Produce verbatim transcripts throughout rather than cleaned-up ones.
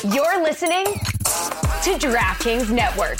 You're listening to DraftKings Network.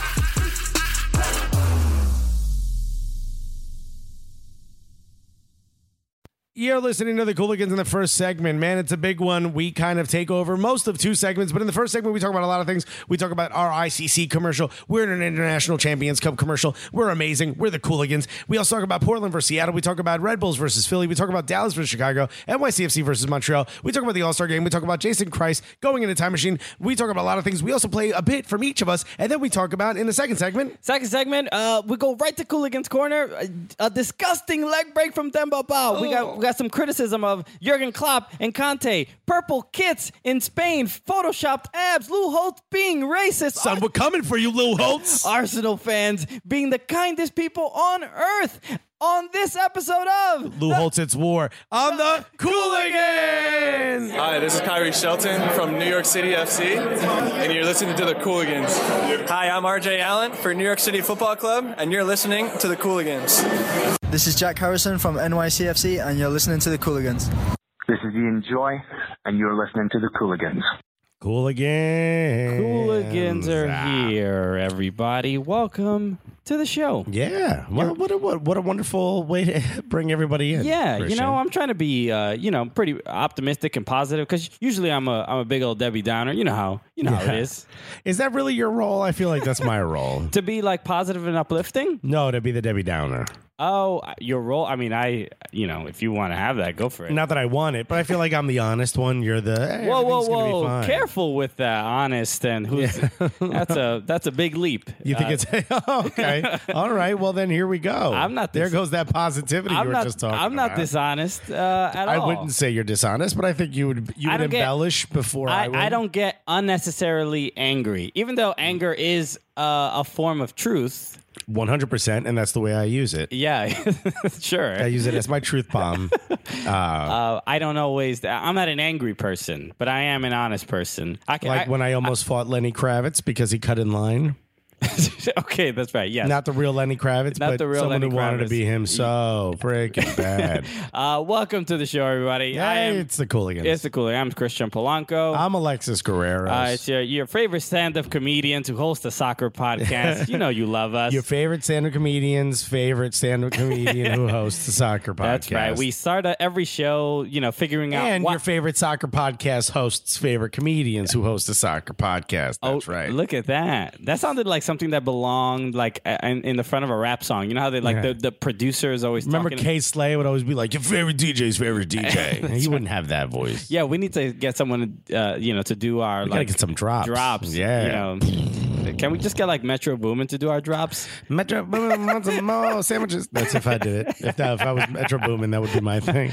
You're listening to the Cooligans in the first segment. Man, it's a big one. We kind of take over most of two segments, but in the first segment, we talk about a lot of things. We talk about our I C C commercial. We're in an International Champions Cup commercial. We're amazing. We're the Cooligans. We also talk about Portland versus Seattle. We talk about Red Bulls versus Philly. We talk about Dallas versus Chicago. N Y C F C versus Montreal. We talk about the All-Star game. We talk about Jason Christ going in a time machine. We talk about a lot of things. We also play a bit from each of us, and then we talk about, in the second segment... Second segment, uh, we go right to Cooligans Corner. A, a disgusting leg break from Demba Ba. We got, we got some criticism of Jurgen Klopp and Conte, purple kits in Spain, photoshopped abs, Lou Holtz being racist. Son, we're coming for you, Lou Holtz. Arsenal fans being the kindest people on earth. On this episode of Lou Holtz, it's war on the Cooligans. Hi, this is Kyrie Shelton from New York City F C, and you're listening to the Cooligans. Hi, I'm R J Allen for New York City Football Club, and you're listening to the Cooligans. This is Jack Harrison from N Y C F C, and you're listening to the Cooligans. This is Ian Joy, and you're listening to the Cooligans. Cooligans. Cooligans are here, everybody. Welcome to the show. Yeah. Well, what a what, what a wonderful way to bring everybody in. Yeah, Christian. you know, I'm trying to be, uh, you know, pretty optimistic and positive because usually I'm a I'm a big old Debbie Downer. You know how you know yeah. how it is. Is that really your role? I feel like that's my role. To be like positive and uplifting? No, to be the Debbie Downer. Oh, your role? I mean, I, you know, if you want to have that, go for it. Not that I want it, but I feel like I'm the honest one. You're the hey, whoa, whoa, everything's gonna be whoa! fine. Careful with that, honest and who's yeah. that's a that's a big leap. You think uh, it's oh, okay? All right. Well, then here we go. I'm not. There Dis- goes that positivity I'm you were not, just talking I'm not about. dishonest uh, at I all. wouldn't say you're dishonest, but I think you would you I would don't get- embellish before I, I, would. I don't get unnecessarily angry, even though anger is uh, a form of truth. one hundred percent, and that's the way I use it. Yeah, sure. I use it as my truth bomb. Uh, Uh, I don't always. I'm not an angry person, but I am an honest person. I can, like I, when I almost fought Lenny Kravitz because he cut in line. okay, that's right. Yes. Not the real Lenny Kravitz, Not but the real someone Lenny who wanted to Kravitz. be him so freaking bad. uh, welcome to the show, everybody. I Hey, am, it's the Cooligans. it's the cool. I'm Christian Polanco. I'm Alexis Guerrero. Uh, it's your, your favorite stand-up comedian who hosts a soccer podcast. You know you love us. Your favorite stand-up comedian's favorite stand-up comedian who hosts a soccer podcast. That's right. We start uh, every show, you know, figuring out and what. your favorite soccer podcast hosts favorite comedians who host a soccer podcast. That's oh, right. Look at that. That sounded like something that belonged like uh, in, in the front of a rap song. You know how they like Yeah. the, the producer is always Remember talking. Kay Slay would always be like, your favorite D J's favorite D J. He wouldn't have that voice. Yeah, we need to get someone, uh, you know, to do our We gotta like get some drops. drops. Yeah. You know, can we just get like Metro Boomin to do our drops? Metro Boomin wants some more sandwiches. That's if I did it. If, that, if I was Metro Boomin, that would be my thing.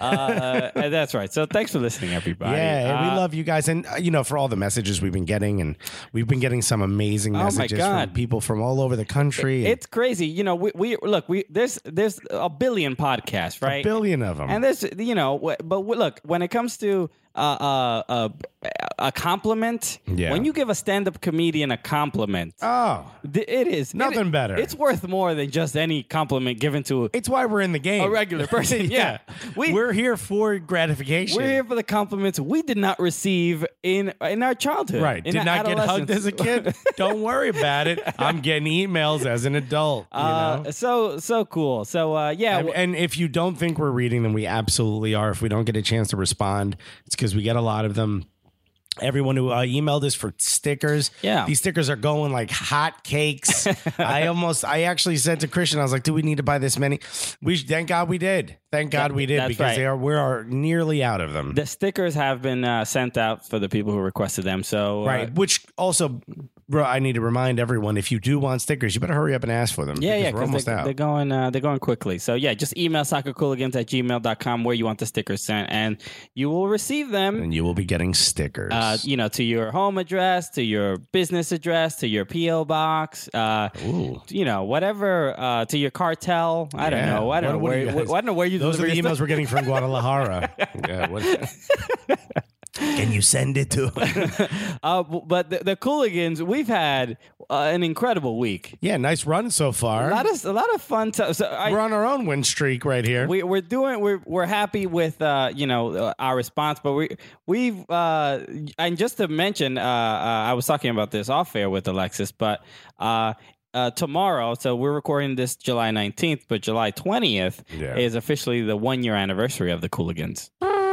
Uh, uh, that's right. So thanks for listening, everybody. Yeah, and Uh, we love you guys. And, uh, you know, for all the messages we've been getting, and we've been getting some amazing Oh, my messages God. from people from all over the country. It's crazy. You know, we, we look, we there's there's a billion podcasts, right? a billion of them. And there's, you know, wh- but w- look, when it comes to uh, uh, uh, a compliment, Yeah. when you give a stand-up comedian a compliment, oh, th- it is Nothing it- better. It's worth more than just any compliment given to it's why we're in the game. a regular person. yeah, we, we're here for gratification. We're here for the compliments we did not receive in in our childhood. Right. in Did our not get hugged adolescence. as a kid. Don't worry about it. I'm getting emails as an adult. You Uh, know? so so cool. So uh, yeah, And, and if you don't think we're reading them, we absolutely are. If we don't get a chance to respond, it's because we get a lot of them. Everyone who uh, emailed us for stickers, Yeah. these stickers are going like hot cakes. I almost, I actually said to Christian, I was like, "Do we need to buy this many?" We thank God we did. Thank God That- we did that's because right. they are we are nearly out of them. the stickers have been uh, sent out for the people who requested them. So uh, Right, which also, bro, I need to remind everyone: if you do want stickers, you better hurry up and ask for them. Yeah, because yeah, we're almost they're, out. they're going uh, they're going quickly. So yeah, just email soccercooligans at gmail dot com where you want the stickers sent, and you will receive them. and you will be getting stickers. Uh, you know, to your home address, to your business address, to your P O box, uh, Ooh. you know, whatever, uh, to your cartel. I don't Yeah. know. I don't What- what know do where. you guys- I don't know where you. Those are deliver the your emails stuff. we're getting from Guadalajara. Yeah, what- Can you send it to him? Uh, b- but the, the Cooligans, we've had uh, an incredible week. Yeah, nice run so far. A lot of a lot of fun. To, so I, We're on our own win streak right here. We, we're doing. We're we're happy with uh, you know uh, our response, but we we've uh, and just to mention, uh, uh, I was talking about this off air with Alexis, but uh, uh, tomorrow. So we're recording this July nineteenth, but July twentieth Yeah. is officially the one year anniversary of the Cooligans.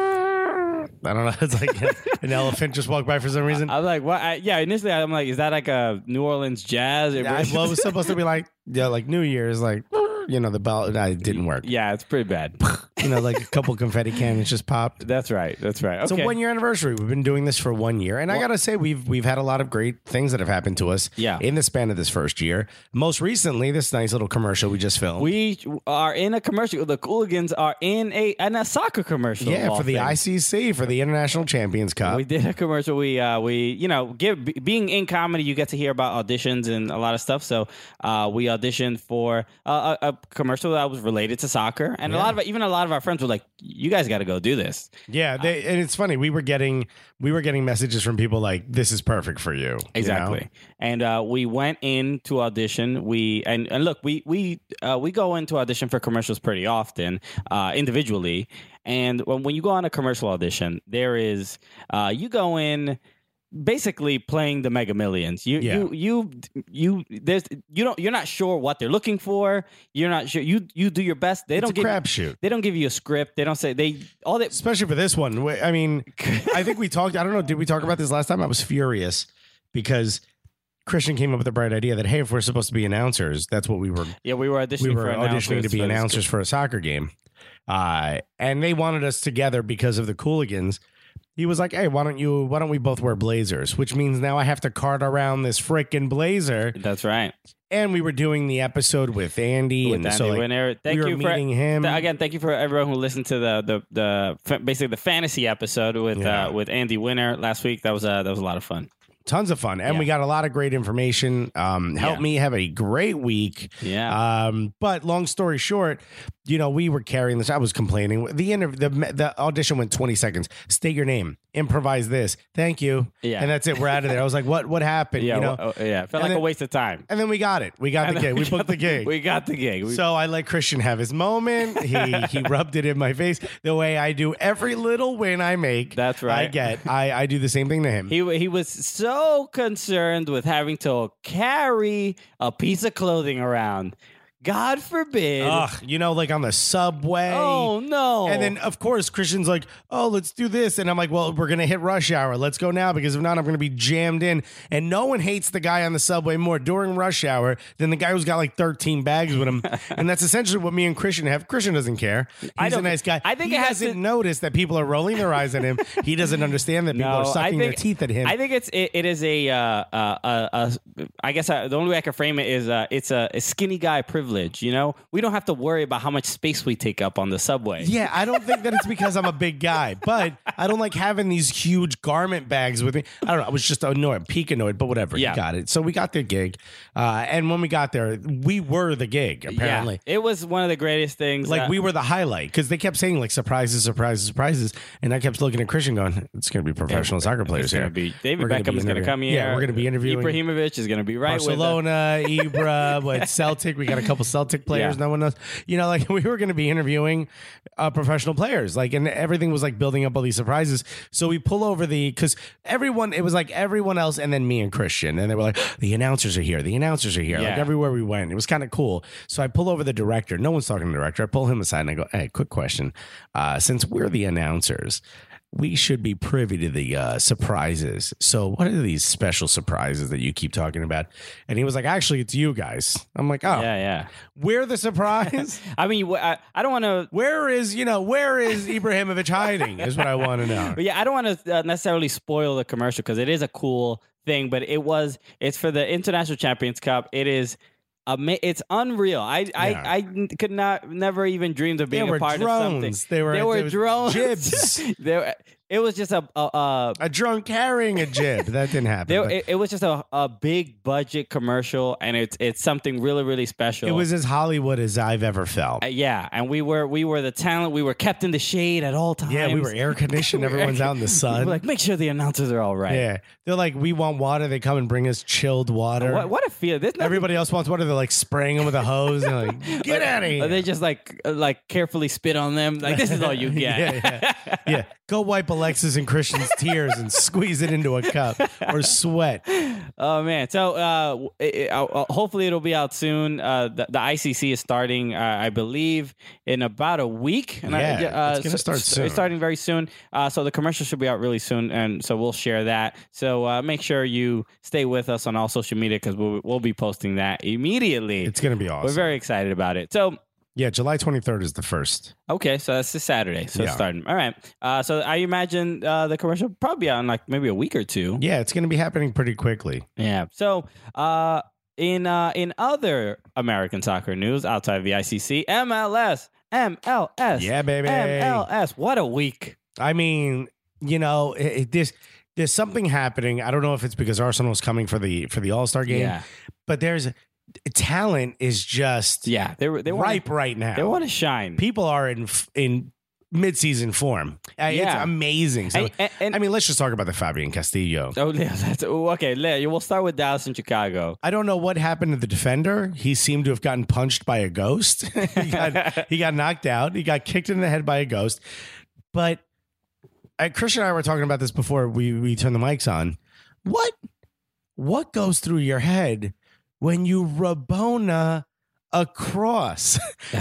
I don't know. It's like an elephant just walked by for some reason. I'm like, what? I, yeah, initially I'm like, is that like a New Orleans jazz? Yeah, I- well, it was supposed to be like, yeah, like New Year's, like, you know, the bell. Nah, it didn't work. Yeah, it's pretty bad. You know, like a couple confetti cannons just popped. That's right. That's right. It's Okay. a one year anniversary. We've been doing this for one year, and I gotta say, we've we've had a lot of great things that have happened to us. Yeah. In the span of this first year. Most recently, this nice little commercial we just filmed. We are in a commercial. The Cooligans are in a in a soccer commercial. yeah, of all for the things. I C C, for the International Champions Cup. We did a commercial. We uh, we you know give be- being in comedy, you get to hear about auditions and a lot of stuff. So uh, we auditioned for uh, a, a commercial that was related to soccer, and a lot of even a lot of our friends were like, "You guys got to go do this." Yeah, they, and it's funny. We were getting we were getting messages from people like, "This is perfect for you." Exactly. You know? And uh, we went in to audition. We and, and look, we we uh, we go into audition for commercials pretty often, uh, individually. And when, when you go on a commercial audition, there is uh, you go in basically playing the Mega Millions. You Yeah. you you you there's you don't you're not sure what they're looking for. You're not sure. You you do your best. They It's don't a give crapshoot. They don't give you a script. They don't say they all that. Especially for this one. Wh- I mean, I think we talked. I don't know. Did we talk about this last time? I was furious because Christian came up with the bright idea that, hey, if we're supposed to be announcers, that's what we were. Yeah, we were auditioning We were for auditioning to be for this- announcers for a soccer game, uh, and they wanted us together because of the Cooligans. He was like, "Hey, why don't you? Why don't we both wear blazers?" Which means now I have to cart around this frickin' blazer. That's right. And we were doing the episode with Andy, With and Andy so like, Winner. Thank we were you for meeting him th- again. Thank you for everyone who listened to the the the fa- basically the fantasy episode with Yeah. uh, with Andy Winner last week. That was uh, that was a lot of fun. Tons of fun, and Yeah. we got a lot of great information. Um, helped Yeah. me have a great week. Yeah. Um, but long story short, you know, we were carrying this. I was complaining. The interview, the the audition went twenty seconds. State your name. Improvise this. Thank you. Yeah. And that's it. We're out of there. I was like, what? What happened? yeah, You know. well, uh, yeah. It felt And like then- a waste of time. And then we got it. We got And the then gig. We got booked the gig. We got the gig. We- So I let Christian have his moment. He he rubbed it in my face the way I do every little win I make. That's right. I get. I, I do the same thing to him. He he was so concerned with having to carry a piece of clothing around. God forbid. Ugh, you know, like on the subway. Oh no. And then, of course, Christian's like, oh, let's do this. And I'm like, well, we're going to hit rush hour. Let's go now because if not, I'm going to be jammed in. And no one hates the guy on the subway more during rush hour than the guy who's got like thirteen bags with him. And that's essentially what me and Christian have. Christian doesn't care. He's I a don't- nice guy. I think he it has hasn't to- noticed that people are rolling their eyes at him. He doesn't understand that people No, are I sucking think- their teeth at him. I think it's it, it is a uh, uh, uh, uh, I guess uh, the only way I can frame it is uh, it's a, a skinny guy privilege. You know, we don't have to worry about how much space we take up on the subway. Yeah, I don't think that it's because I'm a big guy, but I don't like having these huge garment bags with me. I don't know. I was just annoyed, peak annoyed, but whatever. Yeah. You got it. So we got the gig. Uh, and when we got there, we were the gig, apparently. Yeah, it was one of the greatest things. Like uh, we were the highlight because they kept saying like surprises, surprises, surprises. And I kept looking at Christian going, it's going to be professional soccer players It's here. gonna be David We're gonna Beckham be is going to interviewing- come here. Yeah, we're going to be interviewing Ibrahimovic is going to be right Barcelona, Ibra, what Celtic. We got a couple Celtic players. Yeah. No one knows. You know, like we were going to be interviewing uh, professional players. Like, and everything was like building up all these surprises. So we pull over the because everyone. It was like everyone else, and then me and Christian, and they were like, the announcers are here. The announcers are here. Like Yeah. everywhere we went, it was kind of cool. So I pull over the director. No one's talking to the director. I pull him aside and I go, hey, quick question. Uh, since we're the announcers, we should be privy to the uh, surprises. So what are these special surprises that you keep talking about? And he was like, actually, it's you guys. I'm like, oh, Yeah, yeah. we're the surprise? I mean, wh- I, I don't want to. Where is, you know, where is Ibrahimovic hiding is what I want to know. But yeah, I don't want to uh, necessarily spoil the commercial because it is a cool thing. But it was, it's for the International Champions Cup. It is, ama- it's unreal. I, Yeah. I, I n- could not, never even dreamed of being There were a part drones. of something. They were- there were there was drones. jibs. there, it was just a a, a A drunk carrying a jib. That didn't happen. there, but it, it was just a, a big budget commercial, and it's it's something really really special. it was as Hollywood as I've ever felt. Uh, yeah, and we were we were the talent. We were kept in the shade at all times. Yeah, we were air conditioned. We were Everyone's air- out in the We sun. were like, make sure the announcers are all right. Yeah. They're like, we want water. They come and bring us chilled water. What, what a feel! There's nothing- Everybody else wants water. They're like spraying them with a hose. And like, get out of here. Or they just like uh, like carefully spit on them. Like this is all you get. yeah, yeah, yeah. Go wipe Alexis and Christian's tears and squeeze it into a cup or sweat. Oh man! So uh, it, it, uh, hopefully it'll be out soon. Uh, the, the I C C is starting, uh, I believe, in about a week. And Yeah, I, uh, it's gonna start so- soon. It's starting very soon. Uh, so the commercial should be out really soon, and so we'll share that. So uh, make sure you stay with us on all social media because we'll we'll be posting that immediately. It's going to be awesome. We're very excited about it. So. yeah, July twenty-third is the first. Okay, so that's this Saturday. So it's Yeah. starting. All right. Uh, so I imagine uh, the commercial will probably be out in like maybe a week or two. Yeah, it's going to be happening pretty quickly. Yeah. So uh, in uh, in other American soccer news outside of the I C C, M L S, M L S, Yeah, baby. M L S. What a week! I mean, you know, it, it, there's there's something happening. I don't know if it's because Arsenal's coming for the for the All Star game, Yeah. but there's talent is just Yeah, they were they want ripe right now. they want to shine. People are in f- in mid-season form. Uh, It's Yeah. amazing. So, And- and- and- I mean, let's just talk about the Fabian Castillo. Oh, yeah, that's oh, okay. le- We'll start with Dallas and Chicago. I don't know what happened to the defender. He seemed to have gotten punched by a ghost. he, got, he got knocked out. He got kicked in the head by a ghost. But uh, Christian and I were talking about this before we, we turned the mics on. What what goes through your head when you Rabona a cross?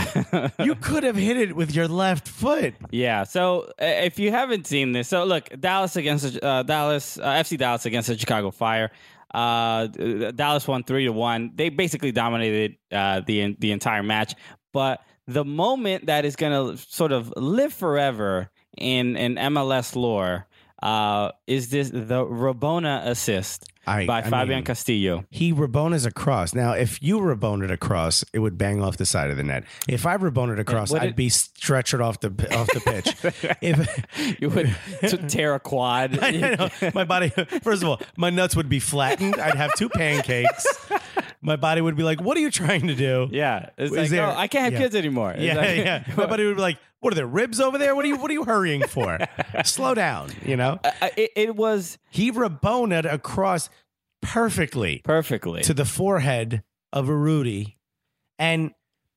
You could have hit it with your left foot. Yeah. So uh, if you haven't seen this, so look, Dallas against uh, Dallas, uh, F C Dallas against the Chicago Fire. Uh, Dallas won three to one. They basically dominated uh, the the entire match. But the moment that is going to sort of live forever in in M L S lore uh, is this the Rabona assist I- by I Fabian mean- Castillo. He Rabona's across. Now, if you Raboned across, it would bang off the side of the net. If I Raboned across, would I'd it- be stretchered off the off the pitch. if You would t- tear a quad. I know, my body, first of all, my nuts would be flattened. I'd have two pancakes. My body would be like, "What are you trying to do?" Yeah, it's Is like, there- oh, I can't have yeah. kids anymore. It's Yeah, like- yeah. My body would be like, "What are there ribs over there? What are you What are you hurrying for? Slow down." You know, Uh, it, it was he Raboned across perfectly perfectly. to the forehead of a Rudy. And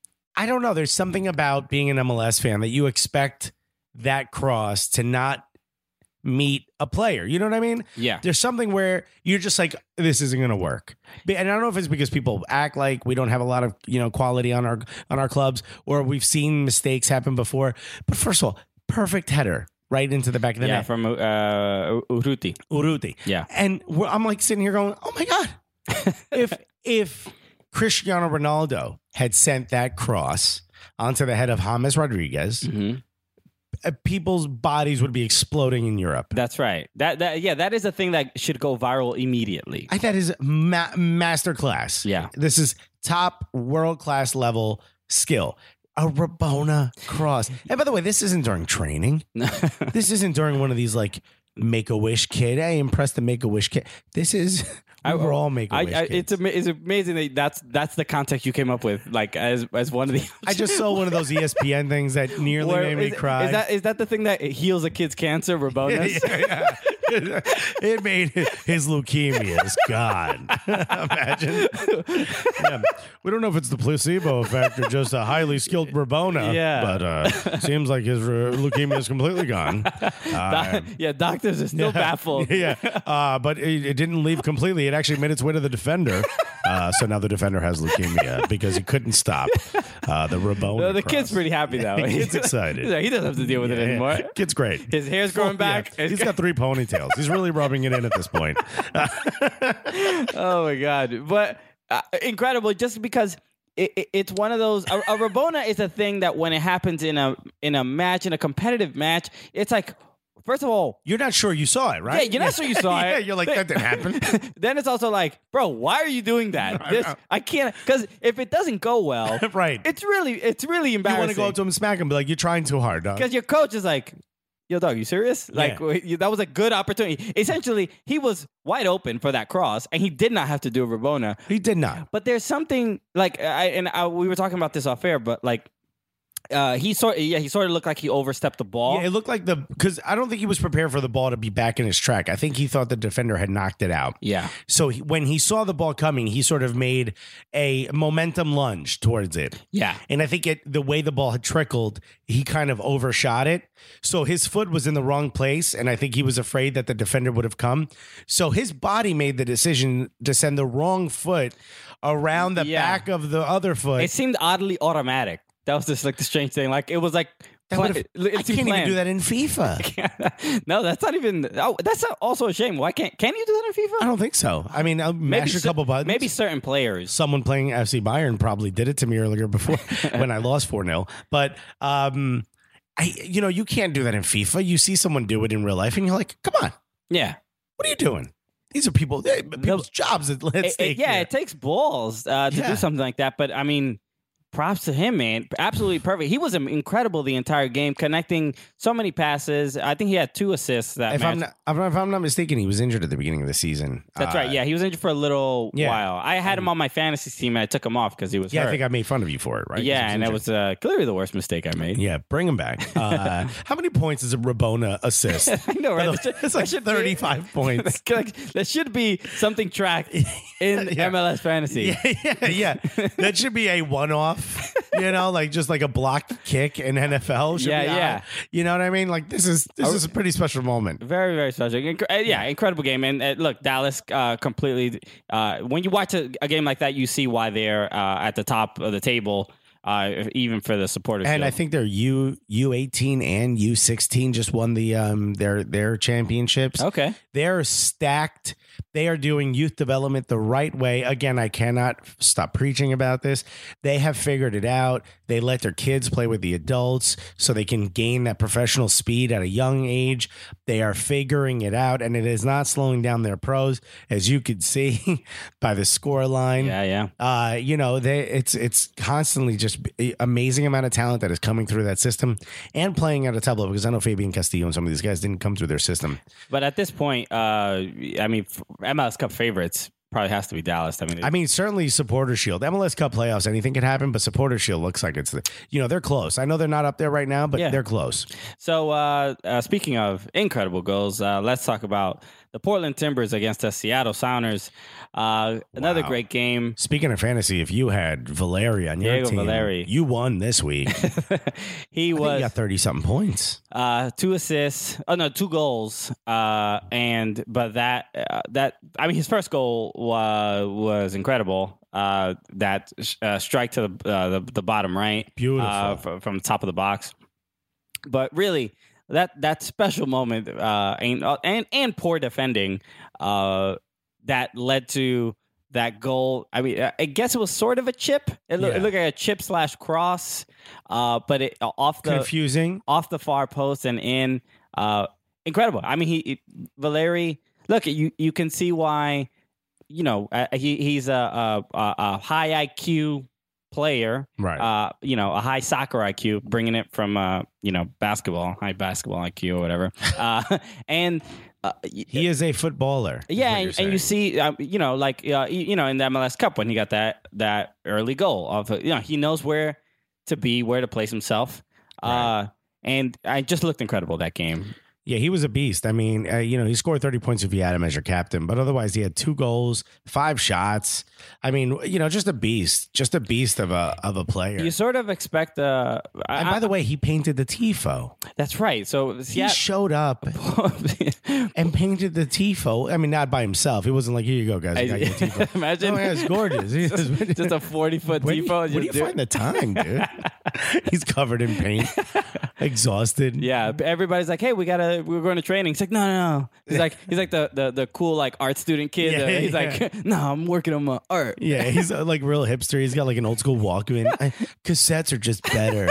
I don't know, there's something about being an M L S fan that you expect that cross to not meet a player. You know what I mean? Yeah. There's something where you're just like, this isn't going to work. But- And I don't know if it's because people act like we don't have a lot of, you know, quality on our on our clubs, or we've seen mistakes happen before. But first of all, perfect header right into the back of the yeah, net. from uh, Urruti. Urruti. Yeah. And we're, I'm like sitting here going, oh my God. if if Cristiano Ronaldo had sent that cross onto the head of James Rodriguez, uh, people's bodies would be exploding in Europe. That's right. That that yeah, that is a thing that should go viral immediately. I that is ma- master class. Yeah. This is top world class level skill. A Rabona cross. And by the way, this isn't during training. This isn't during one of these like Make-A-Wish kid. Hey, impress the Make-A-Wish kid. This is we're all Make-A-Wish I, I, kids. it's ama- it's amazing that that's that's the context you came up with, like as as one of the. I just saw one of those E S P N things that nearly Where- made me is, cry. Is that is that the thing that heals a kid's cancer, Rabonas? yeah, yeah. It made his leukemia is gone. Imagine. Yeah. We don't know if it's the placebo effect or just a highly skilled Rabona. Yeah. But uh, seems like his uh, leukemia is completely gone. Uh, yeah, doctors are still baffled. yeah. Uh, but it, it didn't leave completely. It actually made its way to the defender. Uh, so now the defender has leukemia because he couldn't stop uh, the Rabona. No, the cross. kid's pretty happy though. The kid's excited. He's like, he doesn't have to deal with it Yeah, anymore. yeah. Kid's great. His hair's growing back. Yeah. He's got three ponytails. He's really rubbing it in at this point. Oh my god! But uh, incredible, just because it, it, it's one of those. A, a Rabona is a thing that when it happens in a in a match, in a competitive match, it's like, first of all, You're not sure you saw it, right? yeah, you're not sure you saw yeah, it. You're like, that didn't happen. Then it's also like, bro, why are you doing that? This I can't, because if it doesn't go well, Right. It's really it's really You embarrassing. want to go up to him and smack him, be like, you're trying too hard, dog. Because your coach is like, yo, dog, you serious? Like, Yeah. you- that was a good opportunity. Essentially, he was wide open for that cross, and he did not have to do a Rabona. He did not. But there's something like, I and I, we were talking about this off air, but like, uh, he sort yeah, he sort of looked like he overstepped the ball. Yeah, it looked like the because I don't think he was prepared for the ball to be back in his track. I think he thought the defender had knocked it out. Yeah. So he, when he saw the ball coming, he sort of made a momentum lunge towards it. Yeah. And I think it the way the ball had trickled, he kind of overshot it. So his foot was in the wrong place, and I think he was afraid that the defender would have come. So his body made the decision to send the wrong foot around the Yeah. back of the other foot. It seemed oddly automatic. That was just like the strange thing. Like it was like That plan- would've- it- I it seemed can't even planned. do that in FIFA. No, that's not even. Oh, that's also a shame. Why can't? Can you do that in FIFA? I don't think so. I mean, I'll mash a cer- couple buttons. Maybe certain players. Someone playing F C Bayern probably did it to me earlier before when I lost four nil. But um, I, you know, you can't do that in FIFA. You see someone do it in real life, and you're like, "Come on, Yeah. what are you doing? These are people, they, people's jobs at at It- it- stake yeah, here." it takes balls uh, to Yeah. do something like that. But I mean, props to him, man. Absolutely perfect. He was incredible the entire game, connecting so many passes. I think he had two assists that If match. I'm, not, if I'm- if I'm not mistaken, he was injured at the beginning of the season. That's Uh, right. Yeah, he was injured for a little yeah. while. I had him on my fantasy team, and I took him off because he was Yeah, hurt. I think I made fun of you for it, right? 'Cause yeah, he and that injured. was uh, clearly the worst mistake I made. Yeah, bring him back. Uh, how many points is a Rabona assist? I know, By the right? way, That should- it's like that should be- thirty-five points. Like, there should be something tracked in Yeah. M L S fantasy. Yeah, yeah, yeah. That should be a one-off. You know, like just like a blocked kick in N F L. Should Yeah, be yeah. high. You know what I mean? Like this is this is a pretty special moment. Very, very special. Inc- uh, yeah, incredible game. And uh, look, Dallas uh, completely. Uh, when you watch a, a game like that, you see why they're uh, at the top of the table, uh, even for the supporters. And I think their U U eighteen and U sixteen just won the um their their championships. Okay. They're stacked. They are doing youth development the right way. Again, I cannot stop preaching about this. They have figured it out. They let their kids play with the adults so they can gain that professional speed at a young age. They are figuring it out, and it is not slowing down their pros, as you could see by the score line. Yeah, yeah. Uh, you know, they it's it's constantly just amazing amount of talent that is coming through that system and playing at a top level, because I know Fabian Castillo and some of these guys didn't come through their system. But at this point, uh, I mean, f- M L S Cup favorites probably has to be Dallas. I mean, I mean, certainly Supporter Shield, M L S Cup playoffs, anything could happen, but Supporter Shield looks like it's the, you know, they're close. I know they're not up there right now, but Yeah. they're close. so uh, uh, speaking of incredible goals, uh, let's talk about the Portland Timbers against the Seattle Sounders. Uh, another Wow. great game. Speaking of fantasy, if you had Valeri on your Diego team, Valeri. you won this week. I think He you was got thirty something points. uh, two assists. Oh no, two goals. Uh, and but that uh, that I mean, his first goal wa- was incredible. Uh, that uh, strike to the, uh, the the bottom right, Beautiful. uh, from, from the top of the box. But really, that that special moment uh, and and and poor defending uh, that led to that goal. I mean, I guess it was sort of a chip. It, loo- Yeah. it looked like a chip slash cross, uh, but it off the Confusing. off the far post and in. Uh, incredible. I mean, he, he Valeri. Look, you you can see why. You know, uh, he he's a, a, a a high I Q player, Right. Uh, you know, a high soccer I Q, bringing it from uh, you know, basketball, high basketball I Q or whatever. Uh, and uh, y- He is a footballer. is yeah, what you're and, and you saying. see, uh, you know, like uh, you, you know, in the M L S Cup when he got that that early goal of, you know, he knows where to be, where to place himself, uh, and I just looked incredible that game. Yeah, he was a beast. I mean, uh, you know, he scored thirty points if you had him as your captain, but otherwise he had two goals, five shots. I mean, you know, just a beast, just a beast of a of a player. You sort of expect, uh, And by the way, he painted the tifo. that's right. So He yeah, showed up and painted the tifo. I mean, not by himself. He wasn't like, here you go, guys. I got your tifo. imagine Oh, yeah, it's gorgeous. He just, just a forty foot Where do you, tifo. where do you just do- find the time, dude? He's covered in paint, exhausted. Yeah, everybody's like, "Hey, we gotta, we're going to training." He's like, "No, no, no." He's like, he's like the the, the cool like art student kid. Yeah, Uh, he's yeah. like, "No, I'm working on my art." Yeah, he's uh, like real hipster. He's got like an old school Walkman. I- Cassettes are just better.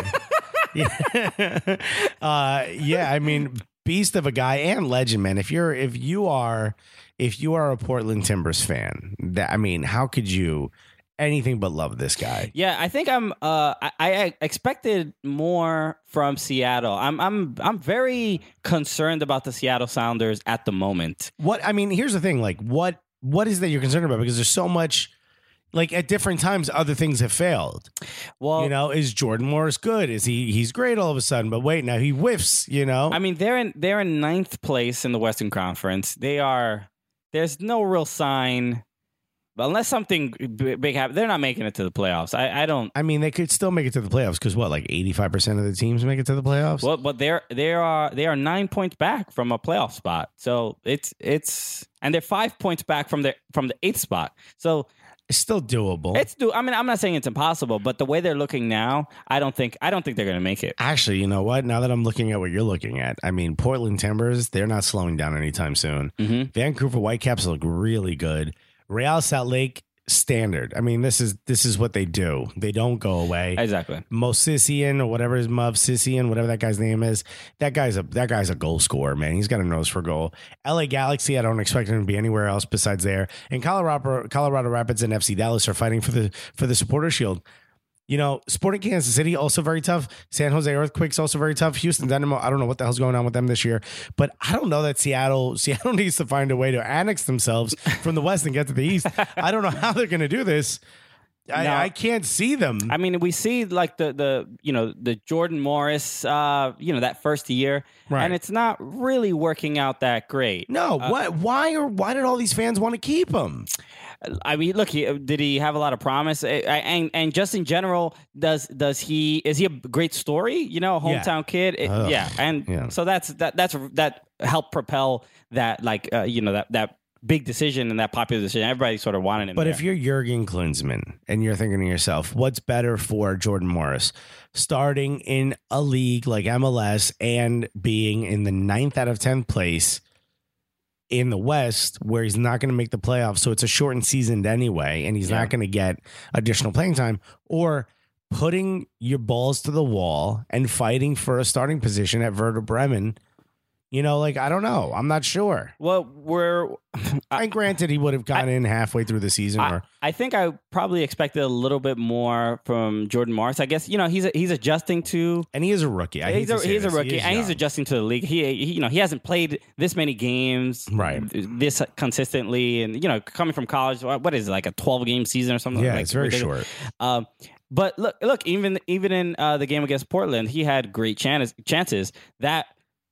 yeah. Uh, yeah, I mean, beast of a guy and legend, man. If you're if you are if you are a Portland Timbers fan, that I mean, how could you anything but love this guy. Yeah, I think I'm. Uh, I, I expected more from Seattle. I'm. I'm. I'm very concerned about the Seattle Sounders at the moment. What I mean, here's the thing: like, what what is that you're concerned about? Because there's so much. Like at different times, other things have failed. Well, you know, is Jordan Morris good? Is he he's great all of a sudden? But wait, now he whiffs. You know, I mean, they're in they're in ninth place in the Western Conference. They are. There's no real sign, unless something b- big happens. They're not making it to the playoffs. I, I don't. I mean, they could still make it to the playoffs because what, like eighty-five percent of the teams make it to the playoffs. Well, but they're they are they are nine points back from a playoff spot. So it's it's and they're five points back from the from the eighth spot. So. It's still doable. It's do. I mean, I'm not saying it's impossible, but the way they're looking now, I don't think. I don't think they're going to make it. Actually, you know what? Now that I'm looking at what you're looking at, I mean, Portland Timbers, they're not slowing down anytime soon. Mm-hmm. Vancouver Whitecaps look really good. Real Salt Lake, standard. I mean, this is this is what they do. They don't go away. Exactly. Mosissian or whatever his Mov Sissian, whatever that guy's name is. That guy's a that guy's a goal scorer, man. He's got a nose for goal. L A Galaxy, I don't expect him to be anywhere else besides there. And Colorado Colorado Rapids and F C Dallas are fighting for the for the Supporter Shield. You know, Sporting Kansas City, also very tough. San Jose Earthquakes, also very tough. Houston Dynamo, I don't know what the hell's going on with them this year. But I don't know that Seattle Seattle needs to find a way to annex themselves from the West and get to the East. I don't know how they're going to do this. I, No. I can't see them. I mean, we see like the the you know the Jordan Morris, uh, you know that first year, Right. and it's not really working out that great. no, what? Why or why did all these fans want to keep him? I mean, look, he, did he have a lot of promise? I- I- And and just in general, does does he is he a great story? You know, a hometown kid. It- Ugh. yeah, and Yeah. so that's that that's that helped propel that like uh, you know that that big decision and that popular decision. Everybody sort of wanted him. But there. if you're Jurgen Klinsmann and you're thinking to yourself, what's better for Jordan Morris? Starting in a league like M L S and being in the ninth out of tenth place in the West where he's not going to make the playoffs. So it's a shortened season anyway, and he's Yeah. not going to get additional playing time, or putting your balls to the wall and fighting for a starting position at Werder Bremen. You know, like, I don't know. I'm not sure. well, we're And granted, he would have gone in halfway through the season. I, or I think I probably expected a little bit more from Jordan Morris. I guess you know he's he's adjusting to. And he is a rookie. I hate He's to a, say he's a this. He rookie, is and he's young. adjusting to the league. He, he, you know, he hasn't played this many games, Right. This consistently, and you know, coming from college, what what is it, like a twelve game season or something? Yeah, like, it's very ridiculous. short. Um, but look, look, even even in uh, the game against Portland, he had great chances. Chances that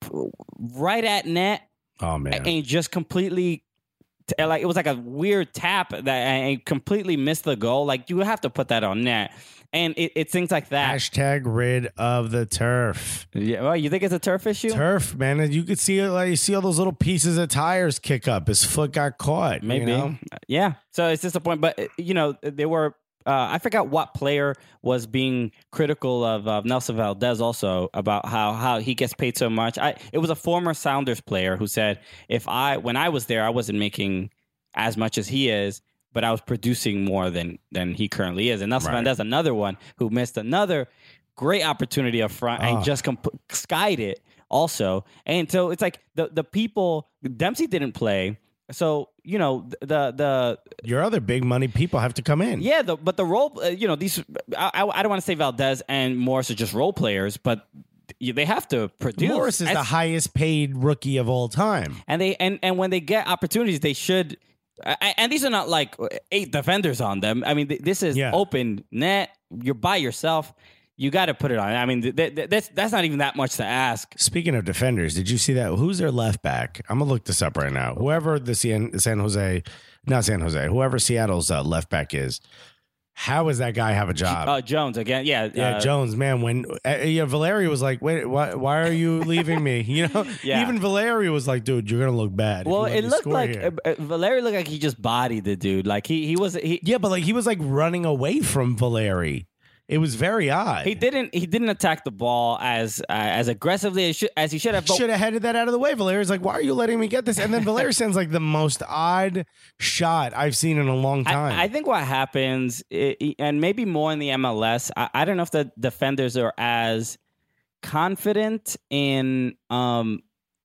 right at net, Oh, man. and he just completely. t- Like it was like a weird tap that and he completely missed the goal. Like you have to put that on net, and it, it's things like that. Hashtag rid of the turf. Yeah, well, you think it's a turf issue? Turf, man. And you could see it, like you see all those little pieces of tires kick up. His foot got caught. Maybe. You know? Yeah. So it's just a point. But, uh, you know, there were, uh, I forgot what player was being critical of uh, Nelson Valdez also about how, how he gets paid so much. I It was a former Sounders player who said, if I, when I was there, I wasn't making as much as he is, but I was producing more than, than he currently is. And Nelson Right. Valdez, another one who missed another great opportunity up front and Oh. just comp- skied it also. And so it's like the, the people, Dempsey didn't play. So, you know, the, the, Your other big money people have to come in. yeah, the, but the role, uh, you know, these, I, I I don't want to say Valdez and Morris are just role players, but they have to produce. Morris is the That's- highest paid rookie of all time. and they, and, and when they get opportunities, they should, I- and these are not like eight defenders on them. I mean, th- this is Yeah. open net. You're by yourself. You got to put it on. I mean, th- th- that's that's not even that much to ask. Speaking of defenders, did you see that? Who's their left back? I'm gonna look this up right now. Whoever the San, San Jose, not San Jose, whoever Seattle's uh, left back is, how does that guy have a job? Uh, Jones again, yeah, yeah, uh, Jones, man. When uh, yeah, Valeri was like, "Wait, why? Why are you leaving me?" You know, Yeah. even Valeri was like, "Dude, you're gonna look bad." if Well, you let it me looked score like here." uh, uh, Valeri looked like he just bodied the dude. Like he he was he yeah, but like he was like running away from Valeri. It was very odd. he didn't he didn't attack the ball as uh, as aggressively as, should, as he should have. But should have headed that out of the way. Valeri's like, "Why are you letting me get this?" And then Valeri sends like the most odd shot I've seen in a long time. I, I think what happens, i- i- and maybe more in the M L S, I, I don't know if the defenders are as confident in um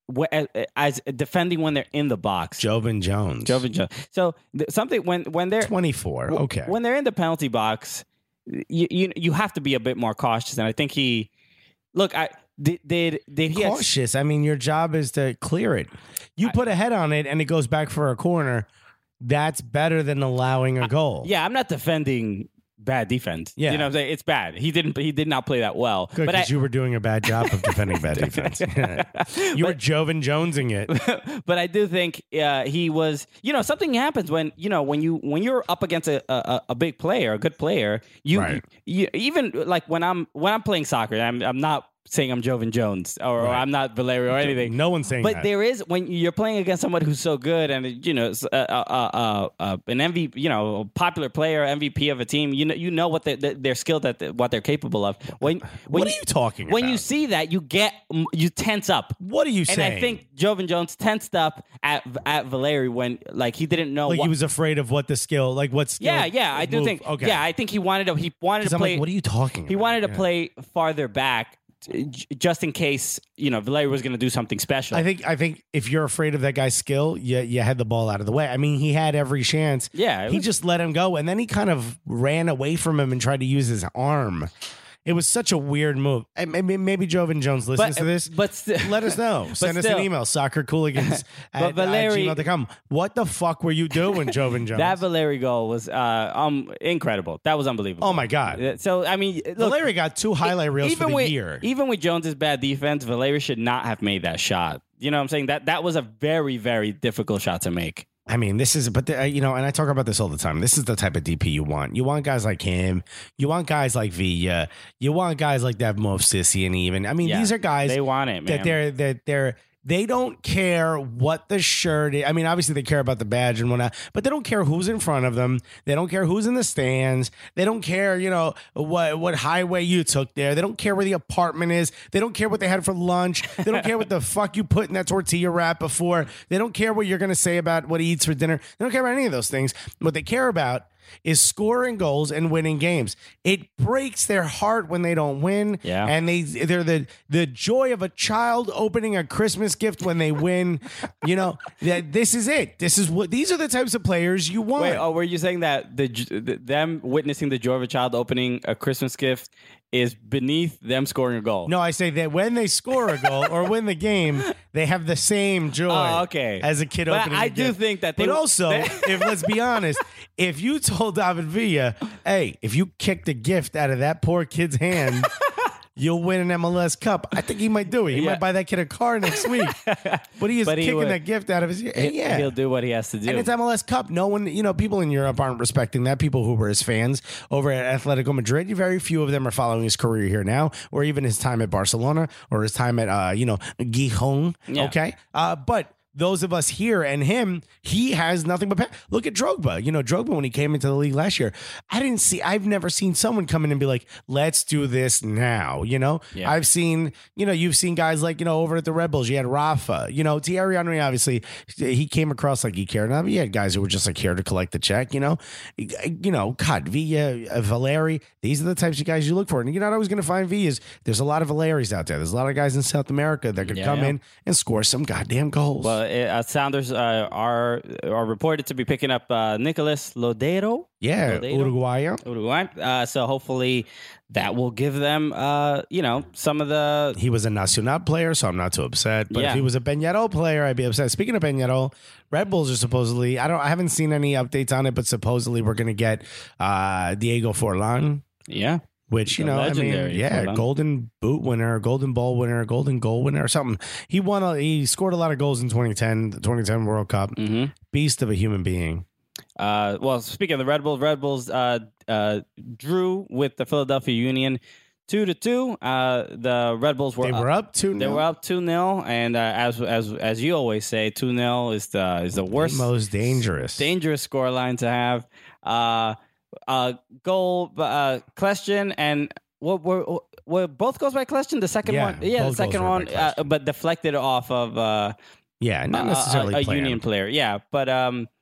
wh- as, as defending when they're in the box. Jovan Jones. Jovan Jones. So th- something when when they're twenty-four. Okay. when they're in the penalty box, you you you have to be a bit more cautious. And I think he look. I did did did he ex- Cautious. I mean, your job is to clear it. You put a head on it and it goes back for a corner. That's better than allowing a goal. Yeah, I'm not defending bad defense. Yeah. You know what I'm saying? It's bad. He didn't he did not play that well. Good, but I, because you were doing a bad job of defending bad defense. You were Jovan Jonesing it. but I do think uh, he was, you know, something happens when, you know, when you when you're up against a a, a big player, a good player, you, Right. you even like when I'm when I'm playing soccer, I'm I'm not saying I'm Jovan Jones or, or Right. I'm not Valerio or anything. No one's saying But that. there is when you're playing against someone who's so good and you know uh, uh, uh, uh, an M V P, you know, a popular player, M V P of a team. You know, you know what they, they're skilled at, what they're capable of. When, when What are you talking When about? you see that, you get you tense up. What are you And saying? I think Jovan Jones tensed up at at Valeri when like he didn't know like what. he was afraid of what the skill, like what skill. yeah, yeah, I do move- think. Okay. Yeah, I think he wanted to. He wanted 'Cause to I'm play. like, what are you talking He about? wanted to Yeah. play farther back, j- just in case you know Valeri was going to do something special. I think I think if you're afraid of that guy's skill, you you had the ball out of the way. I mean, he had every chance. Yeah, it he was- just let him go, and then he kind of ran away from him and tried to use his arm. It was such a weird move. And Maybe, maybe Jovan Jones listens But- to this. but still- let us know. Send us still- an email, soccercooligans But at, Valeri- at gmail dot com. What the fuck were you doing, Jovan Jones? that Valeri goal was uh, um incredible. That was unbelievable. Oh, my God. Uh, So I mean, look, Valeri got two highlight reels even for the with, year. Even with Jones's bad defense, Valeri should not have made that shot. You know what I'm saying? That that was a very very difficult shot to make. I mean, this is, but the, uh, you know, and I talk about this all the time. This is the type of D P you want. You want guys like him. You want guys like Villa. You want guys like that Mo Sissy, and even. I mean, Yeah, these are guys they want it, man. that they're that they're they don't care what the shirt is. I mean, obviously they care about the badge and whatnot, but they don't care who's in front of them. They don't care who's in the stands. They don't care, you know, what what highway you took there. They don't care where the apartment is. They don't care what they had for lunch. They don't care what the fuck you put in that tortilla wrap before. They don't care what you're going to say about what he eats for dinner. They don't care about any of those things. What they care about is scoring goals and winning games. It breaks their heart when they don't win. Yeah. And they they're the the joy of a child opening a Christmas gift when they win. You know, that this is it. This is what these are the types of players you want. Wait, oh, were you saying that the, the them witnessing the joy of a child opening a Christmas gift is beneath them scoring a goal? No, I say that when they score a goal or win the game, they have the same joy Oh, okay. as a kid But opening I a do gift. think that they- But also, if let's be honest, if you told David Villa, hey, if you kicked a gift out of that poor kid's hand, you'll win an M L S Cup. I think he might do it. He Yeah. might buy that kid a car next week. But he is But he kicking would. that gift out of his yeah. He'll do what he has to do. And it's M L S Cup. No one, you know, people in Europe aren't respecting that. People who were his fans over at Atletico Madrid, very few of them are following his career here now, or even his time at Barcelona, or his time at, uh, you know, Gijon. Yeah. Okay, uh, but. Those of us here and him, he has nothing but pa- look at Drogba. You know, Drogba when he came into the league last year, I didn't see. I've never seen someone come in and be like, "Let's do this now." You know, Yeah. I've seen. You know, you've seen guys like you know over at the Red Bulls. You had Rafa. You know, Thierry Henry. Obviously, he came across like he cared. Now, you had guys who were just like here to collect the check. You know, you know, God, Villa, uh, Valeri. These are the types of guys you look for, and you're not always going to find Villas. There's a lot of Valeris out there. There's a lot of guys in South America that could Yeah, come yeah. in and score some goddamn goals. Well, uh, Sounders uh, are are reported to be picking up uh, Nicolas Lodero, yeah, Lodero? Uruguayo. Uruguay. Uh, so hopefully that will give them, uh, you know, some of the. He was a Nacional player, so I'm not too upset. But Yeah. if he was a Peñarol player, I'd be upset. Speaking of Peñarol, Red Bulls are supposedly, I don't, I haven't seen any updates on it, but supposedly we're going to get uh, Diego Forlan, Yeah. which, you The know, I mean, legendary yeah, Forlan. golden boot winner, golden ball winner, golden goal winner or something. He won, a, he scored a lot of goals in twenty ten, the twenty ten World Cup. Mm-hmm. Beast of a human being. Uh, well, speaking of the Red Bulls, Red Bulls uh, uh, drew with the Philadelphia Union two to two. Uh, the Red Bulls were They were up two They were up two nil, and uh, as as as you always say, two nil is the is the worst, most dangerous. dangerous scoreline to have. Uh, uh, goal, uh, question, and what were were both goals by question? The second Yeah, one, yeah, the both second goals were one, by uh, Question. but deflected off of uh, yeah, not a- necessarily a, a planned. Union player. Yeah, but um,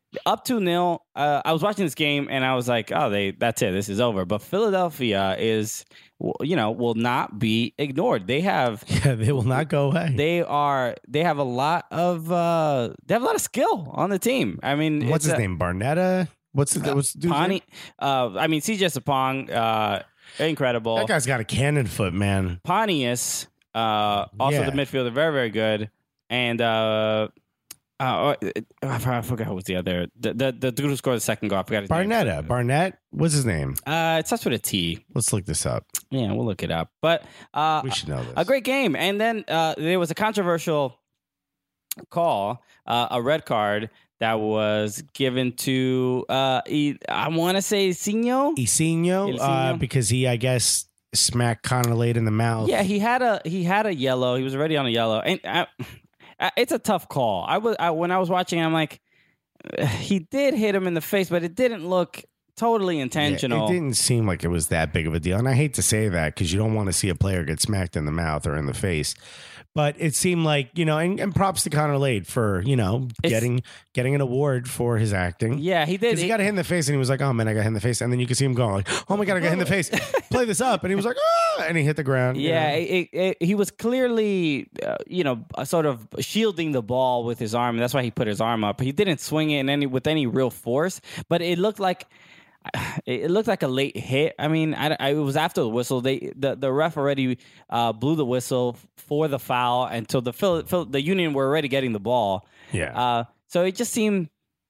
up two nil. Uh, I was watching this game and I was like, oh, they that's it. This is over. But Philadelphia is, you know, will not be ignored. They have, Yeah, they will not go away. they are, they have a lot of, uh, they have a lot of skill on the team. I mean, What's it's his a- name? Barnetta? What's the, what's the dude's Pani, name? uh, I mean, C J Sapong, uh, incredible. That guy's got a cannon foot, man. Pontius, uh, also Yeah. the midfielder, very, very good. And uh, uh, I forgot who was the other. The, the, the dude who scored the second goal. I forgot his name. Barnetta. Barnett? What's his name? Uh, it starts with a T. Let's look this up. Yeah, we'll look it up. But uh, We should know this. a great game. And then uh, there was a controversial call, uh, a red card that was given to, uh, E- I want to say Isinho. Isinho, uh, Isinho. because he, I guess, smacked Connor Lade in the mouth. Yeah, he had a he had a yellow. He was already on a yellow, and I, I, it's a tough call. I was I, when I was watching, I'm like, he did hit him in the face, but it didn't look totally Yeah, intentional. it didn't seem like it was that big of a deal. And I hate to say that because you don't want to see a player get smacked in the mouth or in the face. But it seemed like, you know, and, and props to Connor Lade for, you know, It's- getting getting an award for his acting. Yeah, he did. Because he got hit in the face and he was like, oh man, I got hit in the face. And then you could see him going like, oh my God, I got hit in the face. Play this up. And he was like, oh, and he hit the ground. you Yeah, know? it, it, he was clearly, uh, you know, uh, sort of shielding the ball with his arm. That's why he put his arm up. He didn't swing it in any with any real force, but it looked like it looked like a late hit. I mean, I, I, it was after the whistle. They the, the ref already uh, blew the whistle for the foul until the Phil, Phil, the Union were already getting the ball. Yeah. Uh, so it just seemed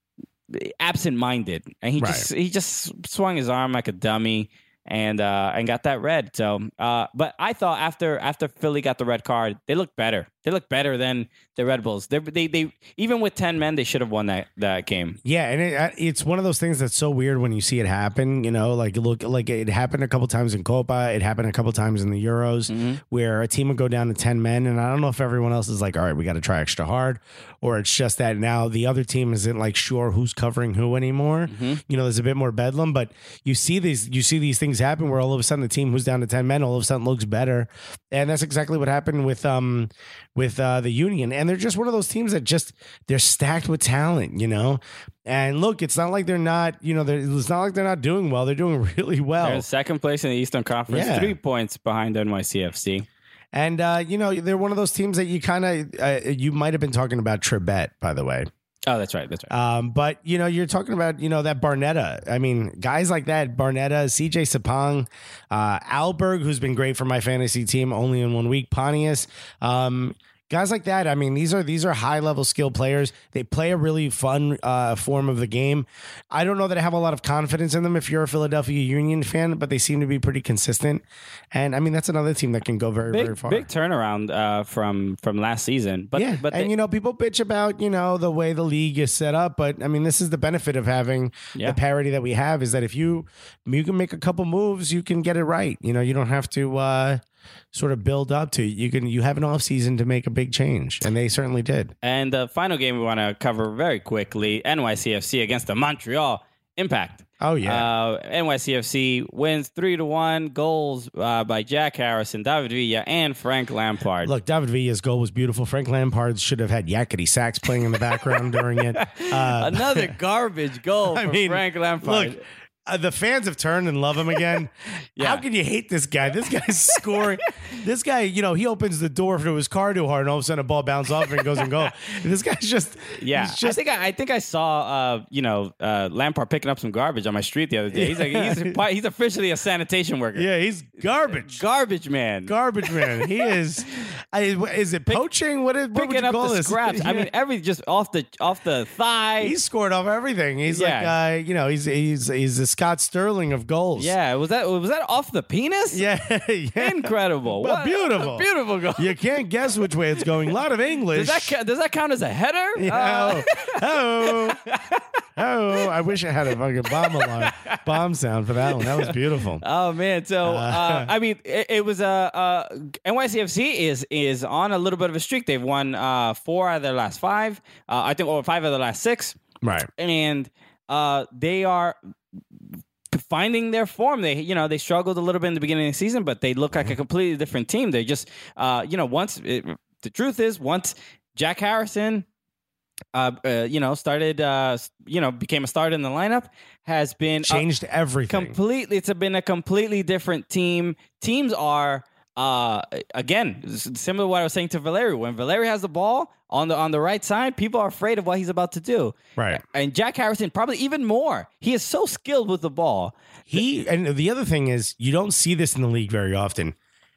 absent-minded, and he Right. just he just swung his arm like a dummy and uh, and got that red. So, uh, but I thought after after Philly got the red card, they looked better. They looked better than the Red Bulls. They they, they even with ten men, they should have won that that game. Yeah, and it, uh, it's one of those things that's so weird when you see it happen. You know, like look, like it happened a couple times in Copa. It happened a couple times in the Euros, Mm-hmm. where a team would go down to ten men, and I don't know if everyone else is like, all right, we got to try extra hard, or it's just that now the other team isn't like sure who's covering who anymore. Mm-hmm. You know, there's a bit more bedlam, but you see these, you see these things happen where all of a sudden the team who's down to ten men all of a sudden looks better, and that's exactly what happened with um with uh, the Union, and they're just one of those teams that just they're stacked with talent, you know. And look, it's not like they're not, you know, they're, it's not like they're not doing well. They're doing really well. They're second place in the Eastern Conference, Yeah. three points behind N Y C F C. And uh, you know, they're one of those teams that you kind of uh, you might have been talking about Trebet, by the way. Oh, that's right. That's right. Um, but you know, you're talking about, you know, that Barnetta. I mean, guys like that, Barnetta, C J Sapong, uh, Alberg, who's been great for my fantasy team, only in one week, Pontius. Um, Guys like that, I mean, these are these are high level skill players. They play a really fun uh, form of the game. I don't know that I have a lot of confidence in them if you're a Philadelphia Union fan, but they seem to be pretty consistent. And I mean, that's another team that can go very very big far. big turnaround uh, from from last season. But yeah, but and they- you know, people bitch about, you know, the way the league is set up, but I mean, this is the benefit of having Yeah. the parity that we have is that if you you can make a couple moves, you can get it right. You know, you don't have to uh, sort of build up to it. You can you have an off season to make a big change, and they certainly did. And the final game we want to cover very quickly, N Y C F C against the Montreal Impact. Oh yeah. Uh, N Y C F C wins three to one. Goals uh, by Jack Harrison, David Villa, and Frank Lampard. Look, David Villa's goal was beautiful. Frank Lampard should have had yakety sax playing in the background during it. Uh, Another garbage goal I from mean, Frank Lampard. Look, uh, the fans have turned and love him again. Yeah. How can you hate this guy? This guy's scoring. This guy, you know, he opens the door to his car too hard, and all of a sudden a ball bounces off and goes and goal. This guy's just, Yeah, he's just I think I, I think I saw uh, you know uh, Lampard picking up some garbage on my street the other day. He's like he's he's officially a sanitation worker. yeah, he's garbage. Garbage man. Garbage man. He is. I, is it poaching? What is what would Picking you up call the this? scraps. I mean, every just off the off the thigh. He's scored off everything. He's Yeah. like, uh, you know, he's he's he's the Scott Sterling of goals. yeah, was that was that off the penis? yeah, yeah. Incredible. But What- beautiful. a beautiful goal. You can't guess which way it's going. A lot of English. Does that ca- does that count as a header? Yeah. Uh, oh, oh, oh! I wish I had a fucking bomb alarm, bomb sound for that one. That was beautiful. Oh man, so uh, I mean, it, it was a uh, uh, N Y C F C is is on a little bit of a streak. They've won uh, four out of their last five. Uh, I think, or five of the last six, Right. and uh, they are finding their form. They, you know, they struggled a little bit in the beginning of the season, but they look like a completely different team. They just, uh, you know, once it, the truth is, once Jack Harrison uh, uh, you know, started, uh, you know, became a starter in the lineup, has been Changed a, everything. completely. It's been a completely different team. Teams are, uh, again, similar to what I was saying to Valeri. When Valeri has the ball on the on the right side, people are afraid of what he's about to do. Right. And Jack Harrison probably even more. He is so skilled with the ball. He and the other thing is you don't see this in the league very often.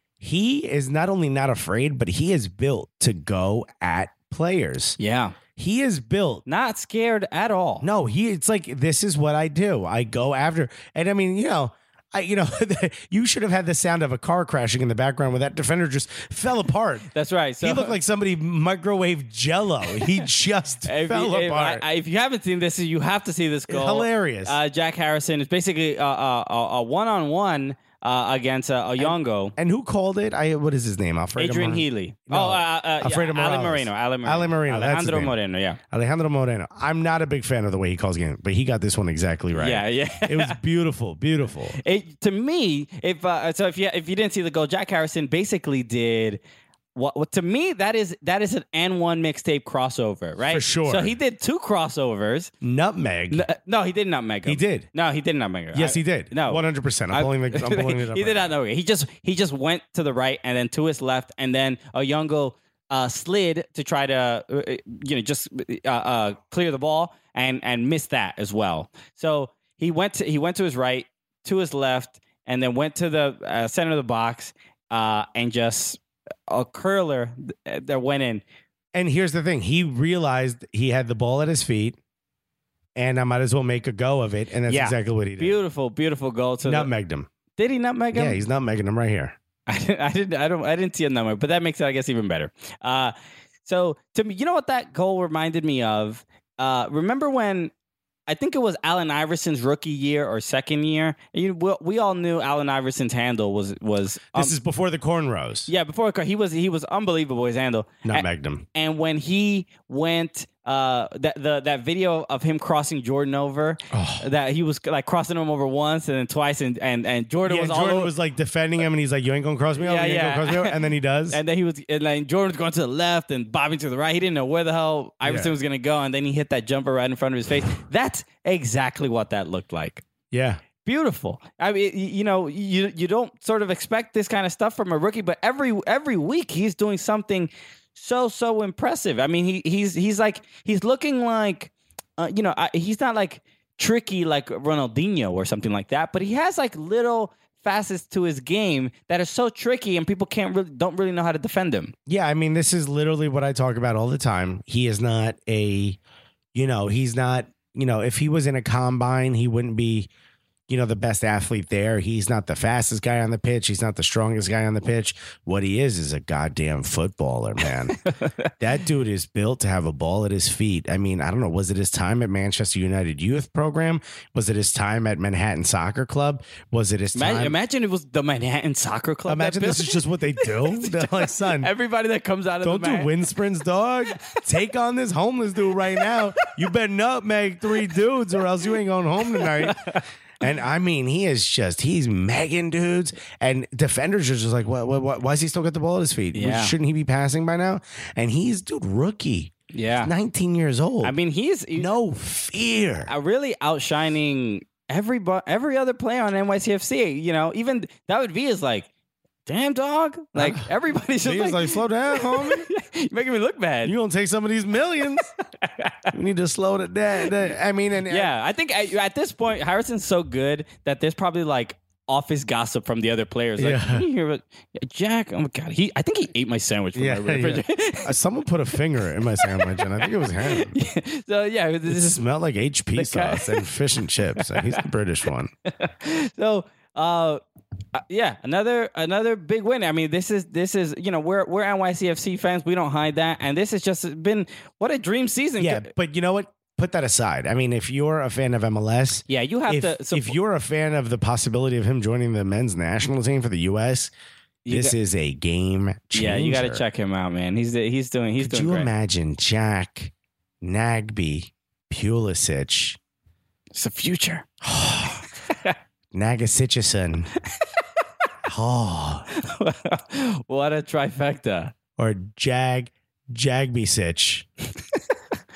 He is not only not afraid, but he is built to go at players. Yeah. He is built. Not scared at all. No, he. It's like this is what I do. I go after, and I mean, you know, I, you know, you should have had the sound of a car crashing in the background where that defender just fell apart. That's right. So He looked like somebody microwaved Jello. He just If, fell you, if, apart. I, if you haven't seen this, you have to see this goal. Hilarious. Uh, Jack Harrison is basically a, a, a one-on-one uh, against a, a Yongo. and who called it? I what is his name? Alfredo Adrian Moreno. Healy. No, oh, uh, uh, Alfredo yeah, Ale Morales. Moreno. Ale Moreno. Ale Moreno, that's his Alejandro name. Moreno, yeah. Alejandro Moreno. I'm not a big fan of the way he calls games, but he got this one exactly right. Yeah, yeah. It was beautiful, beautiful. It, to me, if uh, so, if you if you didn't see the goal, Jack Harrison basically did what, what to me that is that is an N one mixtape crossover, right? For sure. So he did two crossovers. Nutmeg. No, no, he did not make him. He did. No, he did not make him. Yes, he did. No, one hundred percent. I'm I- pulling the, I'm pulling it up. he right did not know. He just he just went to the right and then to his left, and then Oyongo uh, slid to try to uh, you know just uh, uh, clear the ball and and missed that as well. So he went to he went to his right, to his left, and then went to the uh, center of the box uh, and just a curler that went in. And here's the thing. He realized he had the ball at his feet, and I might as well make a go of it. And that's Yeah. exactly what he did. Beautiful, beautiful goal to the, Nutmegged him. Did he nutmeg him? Yeah, he's nutmegging him right here. I didn't, I didn't, I don't, I didn't see a number, but that makes it, I guess, even better. Uh, so to me, you know what that goal reminded me of? Uh, remember when I think it was Allen Iverson's rookie year or second year? You, we, we all knew Allen Iverson's handle was was. Um, This is before the cornrows. yeah, before he was he was unbelievable his handle. Nutmegged him. And when he went, uh, that the that video of him crossing Jordan over, Oh. that he was like crossing him over once and then twice, and and, and Jordan Yeah, was all Jordan over. was like defending him, and he's like, "You ain't gonna cross me over. Yeah, you ain't yeah. gonna cross me over." And then he does. And then he was, and then Jordan was going to the left and bobbing to the right. He didn't know where the hell Iverson Yeah. was going to go. And then he hit that jumper right in front of his face. That's exactly what that looked like. yeah, Beautiful. I mean, y- you know, you you don't sort of expect this kind of stuff from a rookie, but every every week he's doing something so so impressive. I mean, he he's he's like he's looking like, uh, you know, I, he's not like tricky like Ronaldinho or something like that, but he has like little facets to his game that are so tricky, and people can't really don't really know how to defend him. yeah. I mean, this is literally what I talk about all the time. He is not a, you know, he's not, you know, if he was in a combine, he wouldn't be, you know, the best athlete there. He's not the fastest guy on the pitch. He's not the strongest guy on the pitch. What he is is a goddamn footballer, man. That dude is built to have a ball at his feet. I mean, I don't know. Was it his time at Manchester United Youth Program? Was it his time at Manhattan Soccer Club? Was it his time? Imagine, imagine it was the Manhattan Soccer Club. that Imagine this built- is just what they do. They're like, son, everybody that comes out of don't the do Man- wind sprints, dog. Take on this homeless dude right now. You better nutmeg three dudes or else you ain't going home tonight. And I mean, he is just, he's megging dudes. And defenders are just like, what, what, what, why does he still got the ball at his feet? Yeah. Shouldn't he be passing by now? And he's, dude, rookie. Yeah. He's nineteen years old. I mean, he's no fear. uh, really outshining every bu- every other player on N Y C F C. You know, even David V is like, damn dog. Like everybody's just He's like, like, slow down, homie. you're making me look bad. You gonna take some of these millions. You need to slow it down. I mean, and Yeah, I think at, at this point, Harrison's so good that there's probably like office gossip from the other players. Like, Yeah. "Did you hear what Jack? Oh my god, he! I think he ate my sandwich from Yeah, my refrigerator. yeah. Uh, Someone put a finger in my sandwich, and I think it was him. So yeah, It this is smelled like H P guy- sauce and fish and chips. He's the British one. so. Uh, uh, yeah, another another big win. I mean, this is this is you know we're we're N Y C F C fans. We don't hide that, and this has just been what a dream season. Yeah, but you know what? Put that aside. I mean, if you're a fan of M L S, Yeah, you have if, to. So if you're a fan of the possibility of him joining the men's national team for the U S, You this got- is a game changer. yeah, you got to check him out, man. He's he's doing he's Could doing you great. imagine Jack Nagby Pulisic, It's the future. Nagasitchison, oh, What a trifecta. or Jag Jagbysich.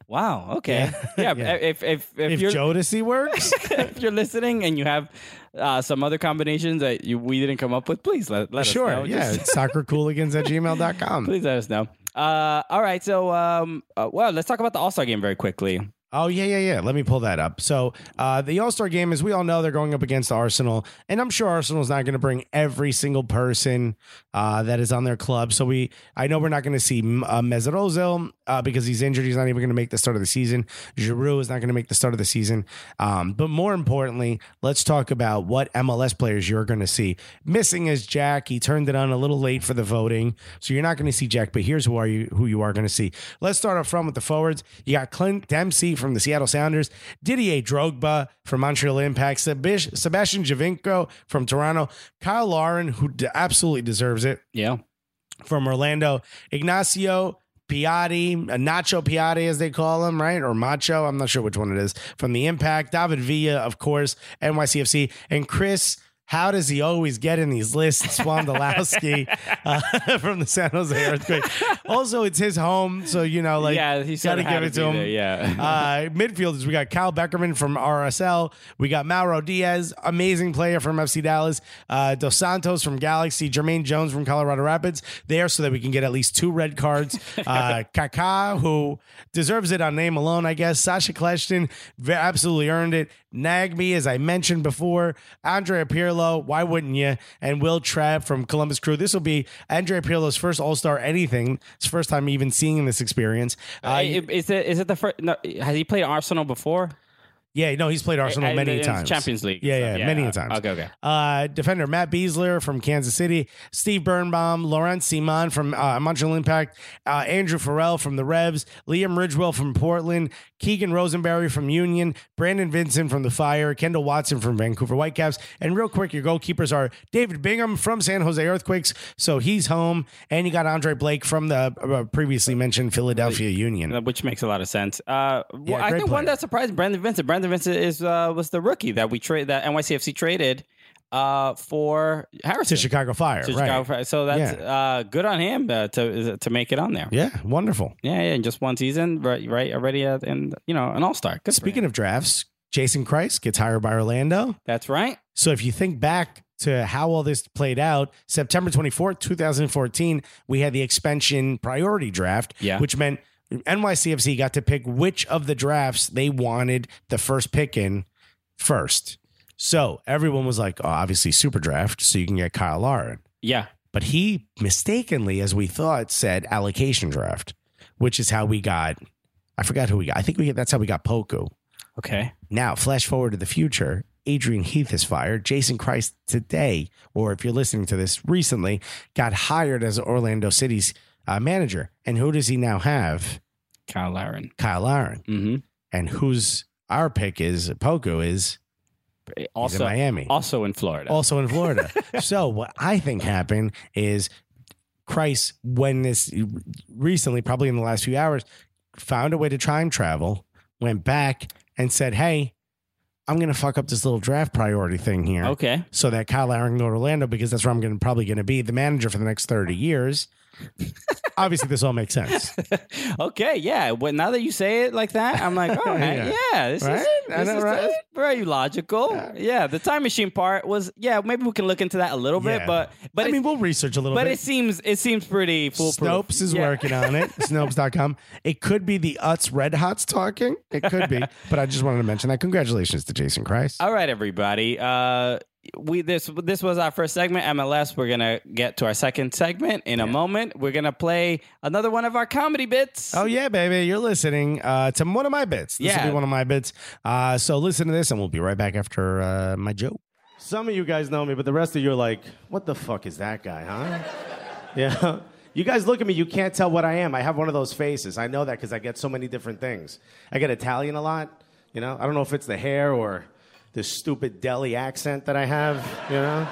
Wow. Okay. Yeah. Yeah. If if if, If you're Jodeci works, if you're listening and you have uh, some other combinations that you, we didn't come up with, please let, let us sure. know. Yeah. Just- It's soccercooligans at gmail dot com. please let us know. Uh, all right. So, um, uh, well, let's talk about the All-Star game very quickly. Oh, yeah, yeah, yeah. Let me pull that up. So uh, the All-Star game, as we all know, they're going up against Arsenal. And I'm sure Arsenal's not going to bring every single person uh, that is on their club. So we, I know we're not going to see uh, Mesut Ozil uh, because he's injured. He's not even going to make the start of the season. Giroud is not going to make the start of the season. Um, but more importantly, let's talk about what M L S players you're going to see. Missing is Jack. He turned it on a little late for the voting. So you're not going to see Jack, but here's who are you who you are going to see. Let's start up front with the forwards. You got Clint Dempsey from the Seattle Sounders, Didier Drogba from Montreal Impact, Sebas- Sebastian Giovinco from Toronto, Kyle Lauren, who d- absolutely deserves it, Yeah. from Orlando, Ignacio Piatti, uh, Nacho Piatti, as they call him, right? Or Macho, I'm not sure which one it is, from the Impact, David Villa, of course, N Y C F C, and Chris, how does he always get in these lists? Swandolowski uh, from the San Jose Earthquake. Also, it's his home, so, you know, like, yeah, he's got to give it to him. There, yeah. uh, midfielders, we got Kyle Beckerman from R S L. We got Mauro Diaz, amazing player from F C Dallas. Uh, Dos Santos from Galaxy. Jermaine Jones from Colorado Rapids. There so that we can get at least two red cards. Uh, Kaká, who deserves it on name alone, I guess. Sasha Kleshtin absolutely earned it. Nagby, as I mentioned before. Andrea Pirlo, why wouldn't you? And Will Trapp from Columbus Crew. This will be Andrea Pirlo's first All-Star anything. It's the first time even seeing this experience. Uh, is it is it the first? No, has he played Arsenal before? Yeah, no, he's played Arsenal Uh, many in the times. Champions League. Yeah, So, yeah, yeah, many uh, times. okay, okay. Uh, defender Matt Beasler from Kansas City, Steve Birnbaum, Laurent Simon from uh, Montreal Impact, uh, Andrew Farrell from the Revs, Liam Ridgewell from Portland, Keegan Rosenberry from Union, Brandon Vincent from the Fire, Kendall Watson from Vancouver Whitecaps, and real quick, your goalkeepers are David Bingham from San Jose Earthquakes, so he's home, and you got Andre Blake from the uh, previously mentioned Philadelphia Union. Uh, Which makes a lot of sense. Uh, well, Yeah, I great think one player. that surprised Brandon Vincent. Brandon Vincent is uh, was the rookie that we trade that N Y C F C traded uh, for Harrison To Chicago Fire, To right? Chicago Fire. So that's Yeah. uh, good on him uh, to to make it on there. Yeah, wonderful. Yeah, yeah, in just one season, right? Right, already, uh, and you know, an all star. Speaking of drafts, Jason Christ gets hired by Orlando. that's right. So if you think back to how all this played out, September twenty-fourth, twenty fourteen, we had the expansion priority draft, Yeah. which meant N Y C F C got to pick which of the drafts they wanted the first pick in first. So everyone was like, oh, obviously super draft, so you can get Kyle Lauren. Yeah, But he mistakenly, as we thought, said allocation draft, which is how we got, I forgot who we got. I think we that's how we got Poku. okay. Now, flash forward to the future. Adrian Heath is fired. Jason Christ today, or if you're listening to this recently, got hired as Orlando City's uh, manager. And who does he now have? Kyle Laren. Kyle Lauren. Mm-hmm. And who's our pick is Poku is Also, Miami. also in Florida. also in Florida. So what I think happened is Christ, when this recently, probably in the last few hours, found a way to time travel, went back and said, hey, I'm going to fuck up this little draft priority thing here. Okay. So that Kyle Lauren can go to Orlando because that's where I'm going to probably going to be the manager for the next thirty years. Obviously, this all makes sense. Okay, yeah. Well, now that you say it like that, I'm like, oh, Yeah. yeah, yeah, this Right? is, I this know, is right? that's very logical. Yeah. yeah, the time machine part was, yeah, maybe we can look into that a little bit, Yeah. but but I it, mean, we'll research a little but bit. it seems it seems pretty foolproof. Snopes is Yeah. working on it. Snopes dot com. It could be the Utz Red Hots talking. It could be. But I just wanted to mention that. Congratulations to Jason Christ. All right, everybody. Uh, we this this was our first segment, M L S. We're gonna get to our second segment in a moment. We're gonna play another one of our comedy bits. Oh, yeah, baby. You're listening uh, to one of my bits. This Yeah. will be one of my bits. Uh, so listen to this, and we'll be right back after uh, my joke. Some of you guys know me, but the rest of you are like, what the fuck is that guy, huh? Yeah. You guys look at me, you can't tell what I am. I have one of those faces. I know that because I get so many different things. I get Italian a lot, you know? I don't know if it's the hair or this stupid deli accent that I have, you know?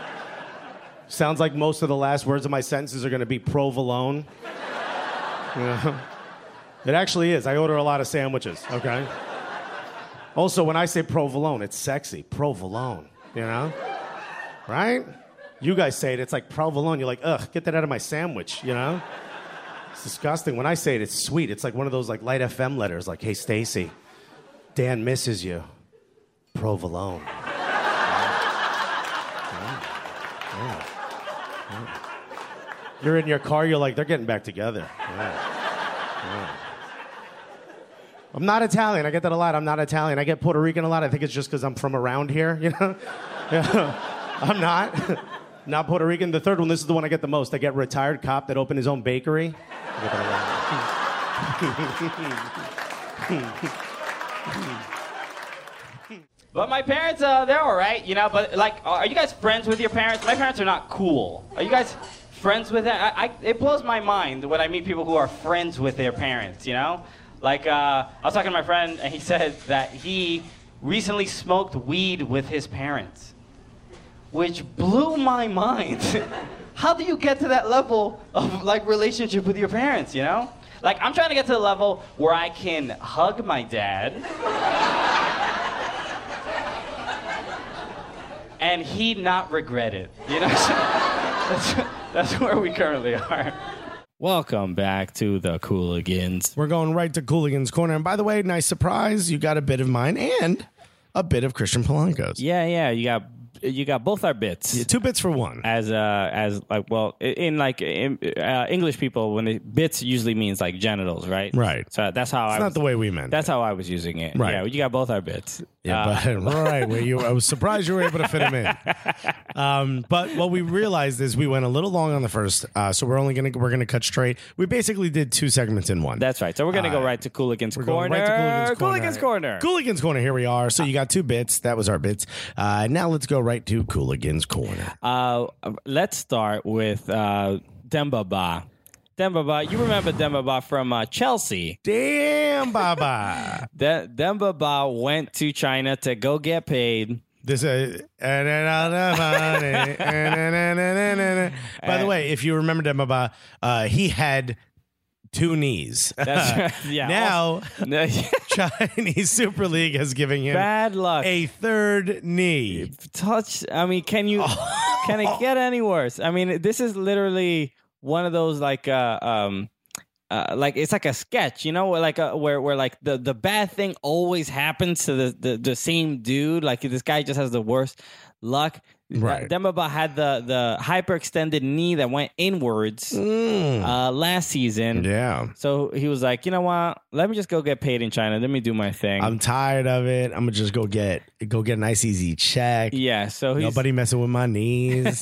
Sounds like most of the last words of my sentences are going to be provolone. You know? It actually is. I order a lot of sandwiches, okay? Also, when I say provolone, it's sexy. Provolone, you know? Right? You guys say it, it's like provolone. You're like, ugh, get that out of my sandwich, you know? It's disgusting. When I say it, it's sweet. It's like one of those like light F M letters, like, "Hey, Stacy, Dan misses you. Provolone." You're in your car, you're like, they're getting back together. Yeah. Yeah. I'm not Italian. I get that a lot. I'm not Italian. I get Puerto Rican a lot. I think it's just because I'm from around here, you know? Yeah. I'm not. Not Puerto Rican. The third one, this is the one I get the most. I get retired cop that opened his own bakery. I get that a lot. But my parents, uh, they're all right, you know. But like, are you guys friends with your parents? My parents are not cool. Are you guys friends with them? I, I, it blows my mind when I meet people who are friends with their parents, you know? Like, uh, I was talking to my friend, and he said that he recently smoked weed with his parents, which blew my mind. How do you get to that level of, like, relationship with your parents, you know? Like, I'm trying to get to the level where I can hug my dad, and he not regret it, you know? that's, that's where we currently are. Welcome back to the Cooligans. We're going right to Cooligans Corner. And by the way, nice surprise. You got a bit of mine and a bit of Christian Polanco's. Yeah, yeah, you got you got both our bits. Yeah, two bits for one. As uh as like well in, in like in, uh, English people, when they bits usually means like genitals, right? Right. So that's how it's I not was, the way we meant. That's it. how I was using it. Right. Yeah, you got both our bits. Yeah, Uh, but right. Well, you, I was surprised you were able to fit them in. Um, but what we realized is we went a little long on the first, uh, so we're only gonna we're gonna cut straight. We basically did two segments in one. That's right. So we're gonna Uh, go right to Cooligans We're Corner. going right to Cooligans Corner. Cooligans Corner. Cooligans Corner. Here we are. So you got two bits. That was our bits. Uh, now let's go right to Cooligans Corner. Uh, let's start with uh, Demba Ba. Demba Ba, you remember Demba Ba from uh, Chelsea. Damn, Baba. De- Demba Ba went to China to go get paid. This is. By the way, if you remember Demba, uh, he had two knees. That's right. Yeah. Now, No, Chinese Super League has given him bad luck. a third knee. Touch. I mean, can you? Can it get any worse? I mean, this is literally one of those like uh um. Uh, like it's like a sketch, you know, like a, where where like the, the bad thing always happens to the, the, the same dude. Like this guy just has the worst luck. Right. Demba Ba had the the hyperextended knee that went inwards Mm. uh, last season. Yeah. So he was like, you know what? Let me just go get paid in China. Let me do my thing. I'm tired of it. I'm gonna just go get go get a nice easy check. yeah. So he's, Nobody messing with my knees.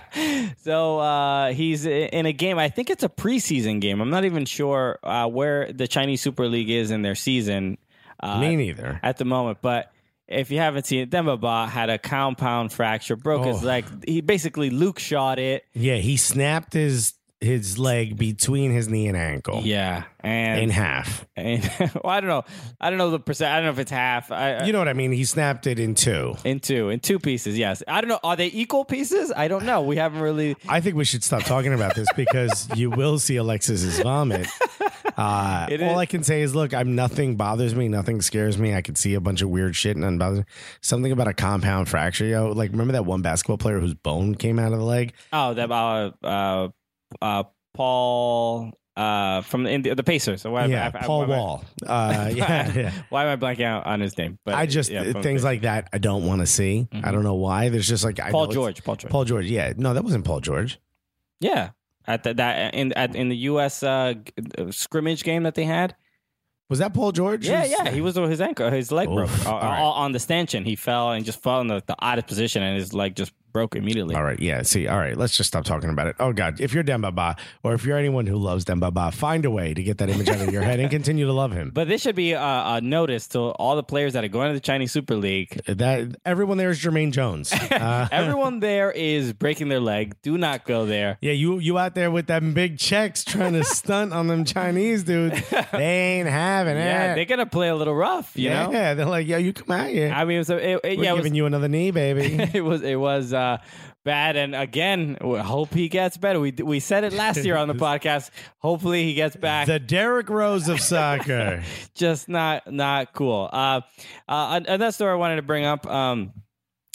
so uh, he's in a game. I think it's a preseason game. I'm not even sure uh, where the Chinese Super League is in their season. Uh, Me neither. at the moment, but if you haven't seen it, Demba Ba had a compound fracture, broke his Oh. leg. He basically Luke shot it. Yeah, he snapped his his leg between his knee and ankle. Yeah, and, In half. and well, I don't know. I don't know the percent. I don't know if it's half. I, You know what I mean? He snapped it in two. in two, in two pieces. Yes, I don't know. Are they equal pieces? I don't know. We haven't really. I think we should stop talking about this because you will see Alexis's vomit. Uh, It all is- I can say is, look, I'm nothing bothers me, nothing scares me. I could see a bunch of weird shit and nothing bothers me. Something about a compound fracture, yo. Like, remember that one basketball player whose bone came out of the leg? Oh, that uh, uh, uh, Paul uh, from the, in the, the Pacers. So why, yeah, I, I, Paul why am I- Wall. Uh, yeah, yeah. Why am I blanking out on his name? But I just yeah, from things the- like that I don't want to see. I don't know why. There's just like I Paul know it's- George. Paul George. Paul George. Yeah, no, that wasn't Paul George. Yeah, at the, that in at, in the U S uh, g- uh, scrimmage game that they had. Was that Paul George? Yeah, Who's- yeah, he was his ankle, his leg broke Oof. uh, All right. uh, on the stanchion. He fell and just fell in the, the oddest position, and his leg just broke immediately. All right, yeah. See, all right, let's just stop talking about it. Oh God, if you're Demba Ba, or if you're anyone who loves Demba Ba, find a way to get that image out of your head and continue to love him. But this should be a, a notice to all the players that are going to the Chinese Super League. That everyone there is Jermaine Jones. Uh, Everyone there is breaking their leg. Do not go there. yeah, you you out there with them big checks trying to stunt on them Chinese dudes. They ain't having Yeah, it. they're gonna play a little rough, you yeah, know. they're like, yo, you come out here. I mean, so it, it, We're yeah, it was, giving you another knee, baby. it was it was uh, bad, and again, we hope he gets better. We we said it last year on the podcast. Hopefully, he gets back. The Derrick Rose of soccer. Just not not cool. Uh, uh, another story I wanted to bring up. Um,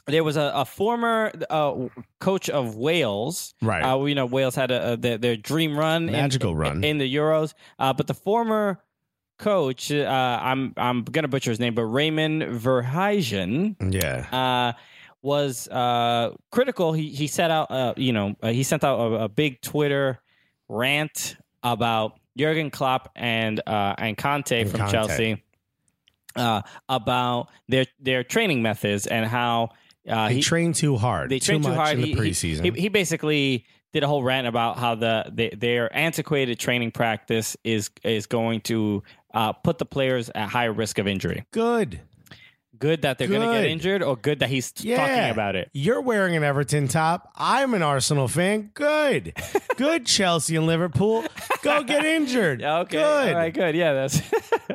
there was a, a former uh, coach of Wales. Right. Uh, you know, Wales had a, a their, their dream run, Magical in, run. in the Euros. Uh, but the former coach, uh, I'm I'm gonna butcher his name, but Raymond Verheyen, Yeah. uh, was uh, critical. He he set out, uh, you know, uh, he sent out a, a big Twitter rant about Jurgen Klopp and uh, and Conte And from Conte. Chelsea. Uh, about their their training methods and how uh, They he train too hard. they train too too much hard. in He, the he- preseason. he, he basically did a whole rant about how the, the their antiquated training practice is is going to uh, put the players at higher risk of injury. Good. Good that they're going to get Good. injured, or good that he's t- Yeah. talking about it. You're wearing an Everton top. I'm an Arsenal fan. Good. Good, Chelsea and Liverpool. Go get injured. Yeah, okay. Good. All right, good. Yeah, that's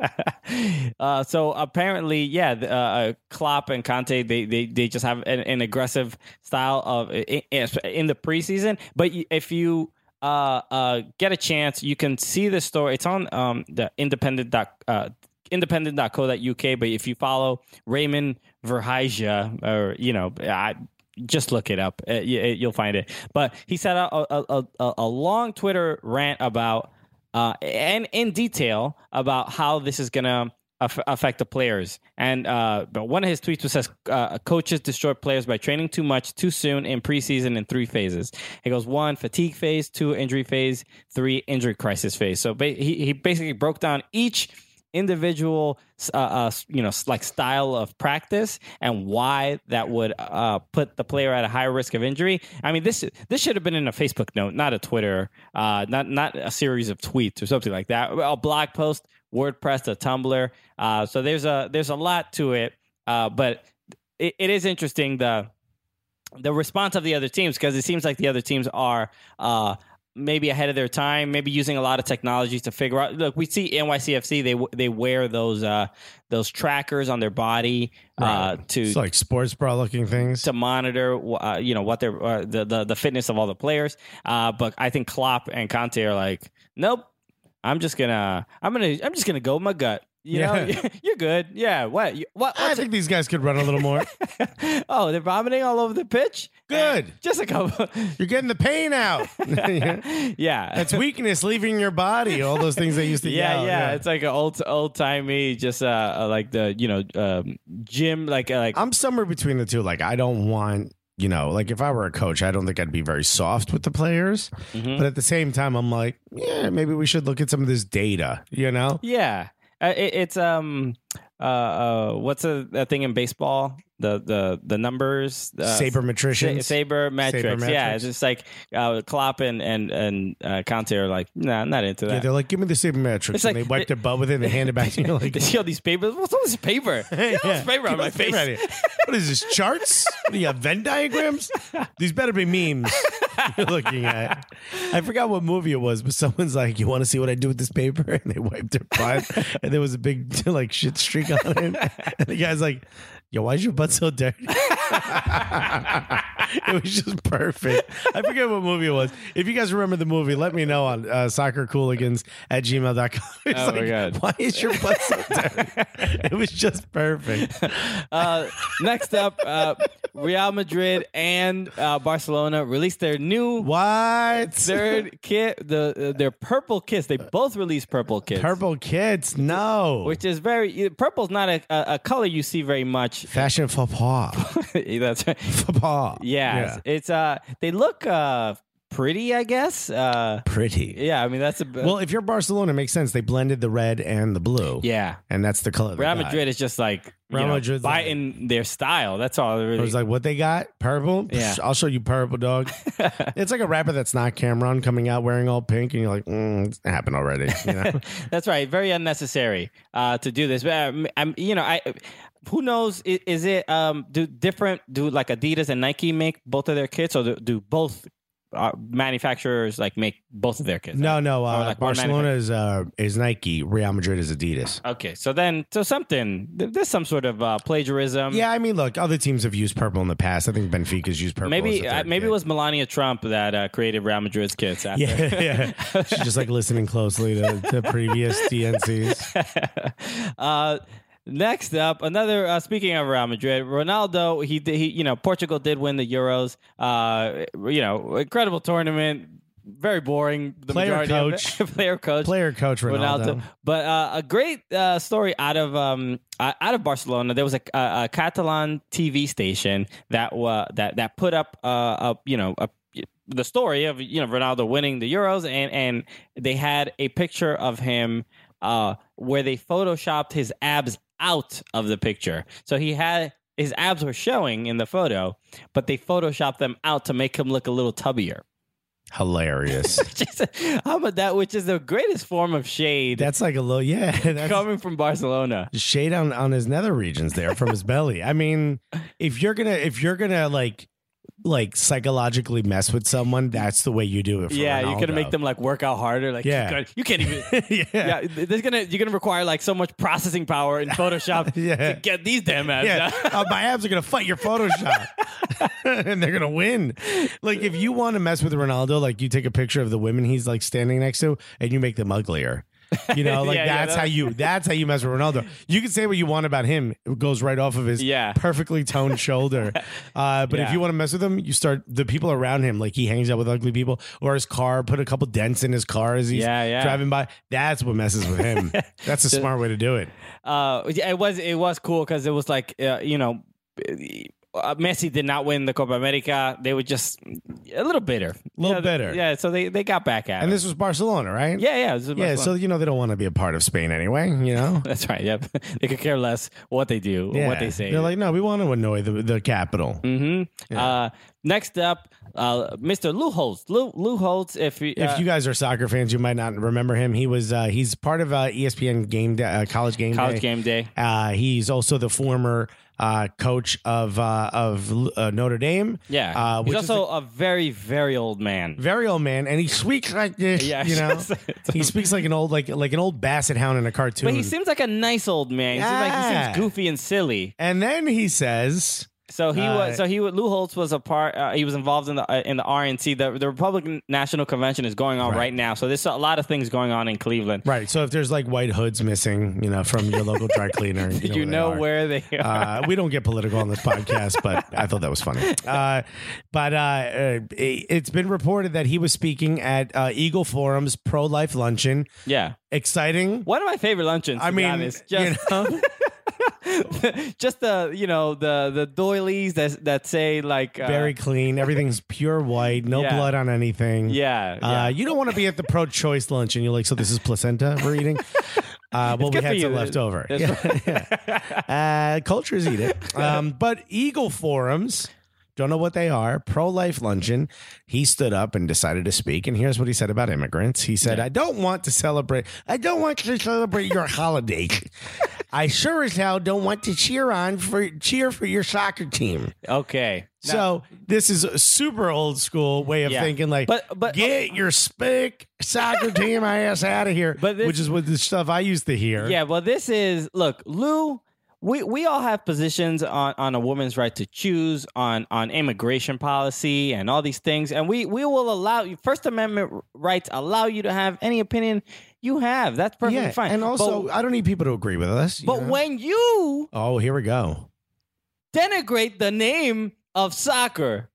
uh, so apparently, yeah, the, uh, Klopp and Conte, they they, they just have an, an aggressive style of in, in the preseason. But if you uh, uh, get a chance, you can see the story. It's on um, the independent dot, uh, independent dot co dot U K. But if you follow Raymond Verheyen, or you know, I. Just look it up. Uh, you, you'll find it. But he set out a, a, a, a long Twitter rant about, uh, and in detail about how this is going to aff- affect the players. And uh, but one of his tweets was says, uh, coaches destroy players by training too much too soon in preseason in three phases. He goes, one, fatigue phase, two, injury phase, three, injury crisis phase. So ba- he, he basically broke down each individual uh, uh you know like style of practice and why that would uh put the player at a higher risk of injury. I mean, this this should have been in a Facebook note, not a Twitter, uh not not a series of tweets or something like that. A blog post, WordPress, a Tumblr. Uh so there's a there's a lot to it, uh but it, it is interesting the the response of the other teams, because it seems like the other teams are uh maybe ahead of their time, maybe using a lot of technologies to figure out. Look, we see N Y C F C, they they wear those uh, those trackers on their body uh, to It's like sports bra looking things. to monitor, uh, you know, what their uh, the, the the fitness of all the players. Uh, but I think Klopp and Conte are like, nope, I'm just gonna I'm gonna I'm just gonna go with my gut. You Yeah. know, you're good. Yeah. What? You- What? I what's think these guys could run a little more. it? Oh, they're vomiting all over the pitch. Good. Eh, just a couple. You're getting the pain out. Yeah. That's weakness leaving your body. All those things they used to Yeah, yell. yeah, it's like an old old timey, just uh, uh, like the you know um, gym, like uh, like I'm somewhere between the two. Like, I don't want, you know, like if I were a coach, I don't think I'd be very soft with the players. Mhm. But at the same time, I'm like, yeah, maybe we should look at some of this data, you know? yeah, uh, it, it's um uh, uh what's a, a thing in baseball? The the the numbers, uh, Sabermetricians. Sa- sabermetrics. Sabermetrics. Yeah, it's just like uh, Klopp and and and uh, Conte are like, nah, I'm not into Yeah, that. there like, give me the sabermetrics. It's and like- they wipe their butt with it and they hand it back to you. Like, They see all these papers. What's all this paper? Get all this paper on Give my us paper face. out of here. What is this, charts? What do you have, Venn diagrams? These better be memes you're looking at. I forgot what movie it was, but someone's like, you want to see what I do with this paper? And they wiped their butt, and there was a big like shit streak on it. And the guy's like, yo, why is your butt so dirty? It was just perfect. I forget what movie it was. If you guys remember the movie, let me know on uh, soccercooligans at gmail dot com. It's Oh, my like, God. why is your butt so dirty? It was just perfect. Uh, next up, uh, Real Madrid and uh, Barcelona released their new What? third kit, the uh, their purple kits. They both released purple kits. Purple kids, no. Which is very purple's not a, a, a color you see very much. Fashion faux pas. That's right. Faux pas. Yeah, it's uh they look uh pretty, I guess. Uh Pretty. yeah, I mean that's a Well, if you're Barcelona, it makes sense. They blended the red and the blue. yeah. And that's the color. they Real got. Madrid is just like you Real know, Madrid's like- biting their style. That's all. It It really. was like, what they got? Purple? Yeah. Psh, I'll show you purple, dog. It's like a rapper that's not Cameron coming out wearing all pink, and you're like, mm, it's happened already. You know? That's right. Very unnecessary uh, to do this. But um, I'm, you know, I who knows? Is, is it um do different? Do like Adidas and Nike make both of their kits, or do, do both uh, manufacturers like make both of their kits? no, no. Or, Uh, like, one Barcelona is uh, is Nike. Real Madrid is Adidas. Okay, so then so something th- there's some sort of uh, plagiarism. Yeah, I mean, look, other teams have used purple in the past. I think Benfica's used purple. Maybe as a uh, third maybe kit. it was Melania Trump that uh, created Real Madrid's kits. After. Yeah, yeah. She's just like listening closely to, to previous D N Cs. uh, Next up, another. Uh, speaking of Real Madrid, Ronaldo. He, did- he, you know, Portugal did win the Euros. Uh, you know, incredible tournament. Very boring. The Player majority coach. of it. player coach, Player coach Ronaldo. But uh, a great uh, story out of um, uh, out of Barcelona. There was a, a, a Catalan T V station that uh, that that put up uh, a you know a, the story of you know Ronaldo winning the Euros, and and they had a picture of him uh, where they photoshopped his abs out of the picture. So he had his abs were showing in the photo, but they photoshopped them out to make him look a little tubbier. Hilarious. Just, how about that? Which is the greatest form of shade That's like a little, yeah. That's coming from Barcelona. shade on, on his nether regions there from his belly. I mean, if you're gonna, if you're gonna like, like psychologically mess with someone, that's the way you do it. For Yeah, you're gonna Ronaldo. make them like work out harder. Like, Yeah. you, you can't even. yeah. Yeah, there's gonna you're gonna require like so much processing power in Photoshop Yeah. to get these damn abs. Yeah, out. uh, my abs are gonna fight your Photoshop, and they're gonna win. Like if you want to mess with Ronaldo, like you take a picture of the women he's like standing next to, and you make them uglier. You know, like Yeah, yeah, that's that- how you that's how you mess with Ronaldo. You can say what you want about him; it goes right off of his Yeah. perfectly toned shoulder. Uh, but if Yeah. you want to mess with him, you start the people around him. Like he hangs out with ugly people, or his car. Put a couple dents in his car as he's Yeah, yeah. driving by. That's what messes with him. That's a smart way to do it. Uh, yeah, it was it was cool because it was like uh, you know. Uh, Messi did not win the Copa America. They were just a little bitter. A Little bitter. Yeah, so they, they got back at And him. this was Barcelona, right? Yeah, yeah. this is Yeah, so Barcelona. you know they don't want to be a part of Spain anyway. You know, That's right. Yep. They could care less what they do or what they say. They're like, no, we want to annoy the the capital. Mm-hmm. Uh, next up, uh, Mister Lou Holtz. Lou, Lou Holtz, if, you- uh, If you guys are soccer fans, you might not remember him. He was uh, he's part of uh, E S P N Game Day, uh, College Game College Day. Game Day. Uh, he's also the former uh, coach of uh, of uh, Notre Dame. Yeah. uh, He's which is also a a very, very old man. very old man, and he speaks like this. Yeah, you know, yes. he speaks like an old like like an old basset hound in a cartoon. But he seems like a nice old man. He seems like he Yeah. seems goofy and silly. and then he says. So he Uh, was. So he was- Lou Holtz was a part. Uh, he was involved in the uh, in the R N C. The the Republican National Convention is going on Right. right, now. So there's a lot of things going on in Cleveland. Right. So if there's like white hoods missing, you know, from your local dry cleaner, Did you know they where they are. are? Uh, we don't get political on this podcast, but I thought that was funny. Uh, but uh, uh, it, it's been reported that he was speaking at uh, Eagle Forum's pro life luncheon. Yeah. Exciting. One of my favorite luncheons. To I be mean, honest. you just know, just the you know the the doilies that that say like uh, very clean. Everything's pure white. No Yeah. blood on anything. yeah, Uh, yeah. you don't want to be at the pro-choice luncheon. You're like, so this is placenta we're eating. Uh, well, we good for had you. some left over. That's Yeah. uh, cultures eat it. Um, but Eagle Forums, don't know what they are. Pro-life luncheon. He stood up and decided to speak. And here's what he said about immigrants. He said, I don't want to celebrate. I don't want to celebrate your holiday. I sure as hell don't want to cheer on for cheer for your soccer team. Okay. Now- So this is a super old school way of Yeah. thinking, like, But- but- get your spick soccer team ass out of here. But this- which is what the stuff I used to hear. Yeah, well, this is look, Lou. We we all have positions on, on a woman's right to choose, on on immigration policy, and all these things, and we we will allow you. First Amendment rights allow you to have any opinion you have. That's perfectly Yeah, fine. and also, but, I don't need people to agree with us. you but know? when you oh, here we go. denigrate the name of soccer,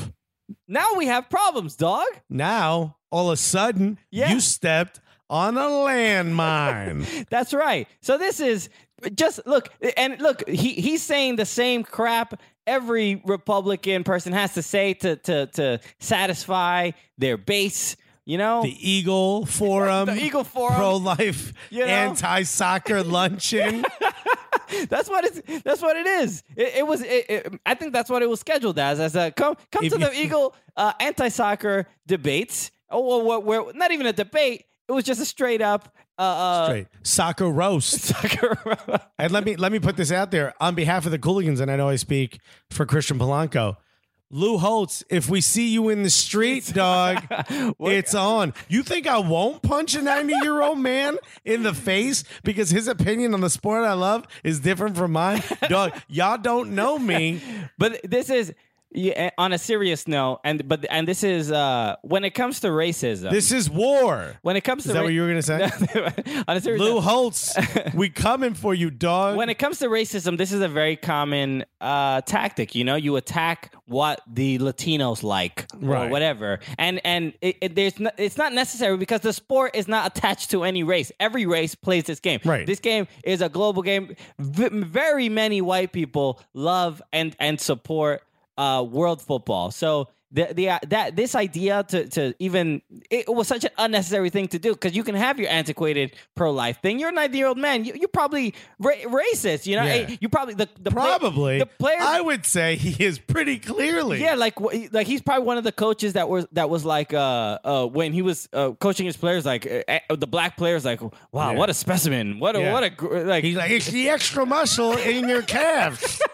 now we have problems, dog. Now, all of a sudden, Yeah. you stepped on a landmine. That's right. So this is just look and look. He he's saying the same crap every Republican person has to say to to to satisfy their base. You know, The Eagle Forum, The Eagle Forum. pro-life, You know? anti-soccer luncheon. that's what it's. That's what it is. It, it was. It, it, I think that's what it was scheduled as. As a come come If to the you- Eagle uh, anti-soccer debates. Oh, well, where not even a debate. It was just a straight up uh, uh, Straight soccer roast. soccer. And let me let me put this out there on behalf of the Cooligans, and I know I speak for Christian Polanco. Lou Holtz, if we see you in the street, dog, it's on. You think I won't punch a ninety-year-old man in the face because his opinion on the sport I love is different from mine? Dog, y'all don't know me. But this is Yeah, on a serious note, and but and this is uh, when it comes to racism. This is war. when it comes to Is that ra- what you were gonna say? on a serious Lou note, Holtz, we coming for you, dog. when it comes to racism, this is a very common uh, tactic. You know, you attack what the Latinos like or Right. whatever, and and it, it, there's no, it's not necessary because the sport is not attached to any race. Every race plays this game. Right. This game is a global game. V- very many white people love and and support uh, world football. So the the uh, that this idea to to even it was such an unnecessary thing to do because you can have your antiquated pro life thing. You're a ninety year old man. You, you're probably ra- racist. You know, Yeah. you probably the the play- Probably. the player. I would say he is pretty clearly. Yeah, like wh- like he's probably one of the coaches that was that was like uh uh when he was uh, coaching his players, like uh, uh, the black players, like wow, Yeah. what a specimen, what a Yeah. what a gr- like. He's like, it's the extra muscle in your calves.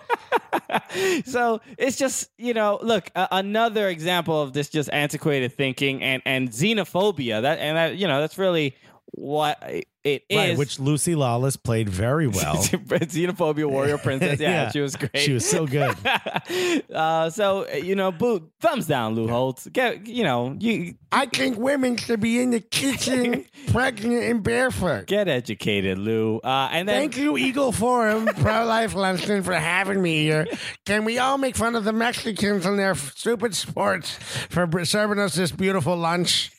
So it's just, you know, look, uh, another example of this just antiquated thinking and and xenophobia. That and that, you know, that's really what it is. Right, which Lucy Lawless played very well. Xenophobia warrior princess. Yeah, Yeah. she was great. She was so good. uh, so you know, boo, thumbs down, Lou Holtz. Get, you know, you I think women should be in the kitchen, pregnant and barefoot. get educated, Lou. Uh, and then Thank you, Eagle Forum, Pro Life Luncheon, for having me here. Can we all make fun of the Mexicans and their stupid sports for br- serving us this beautiful lunch?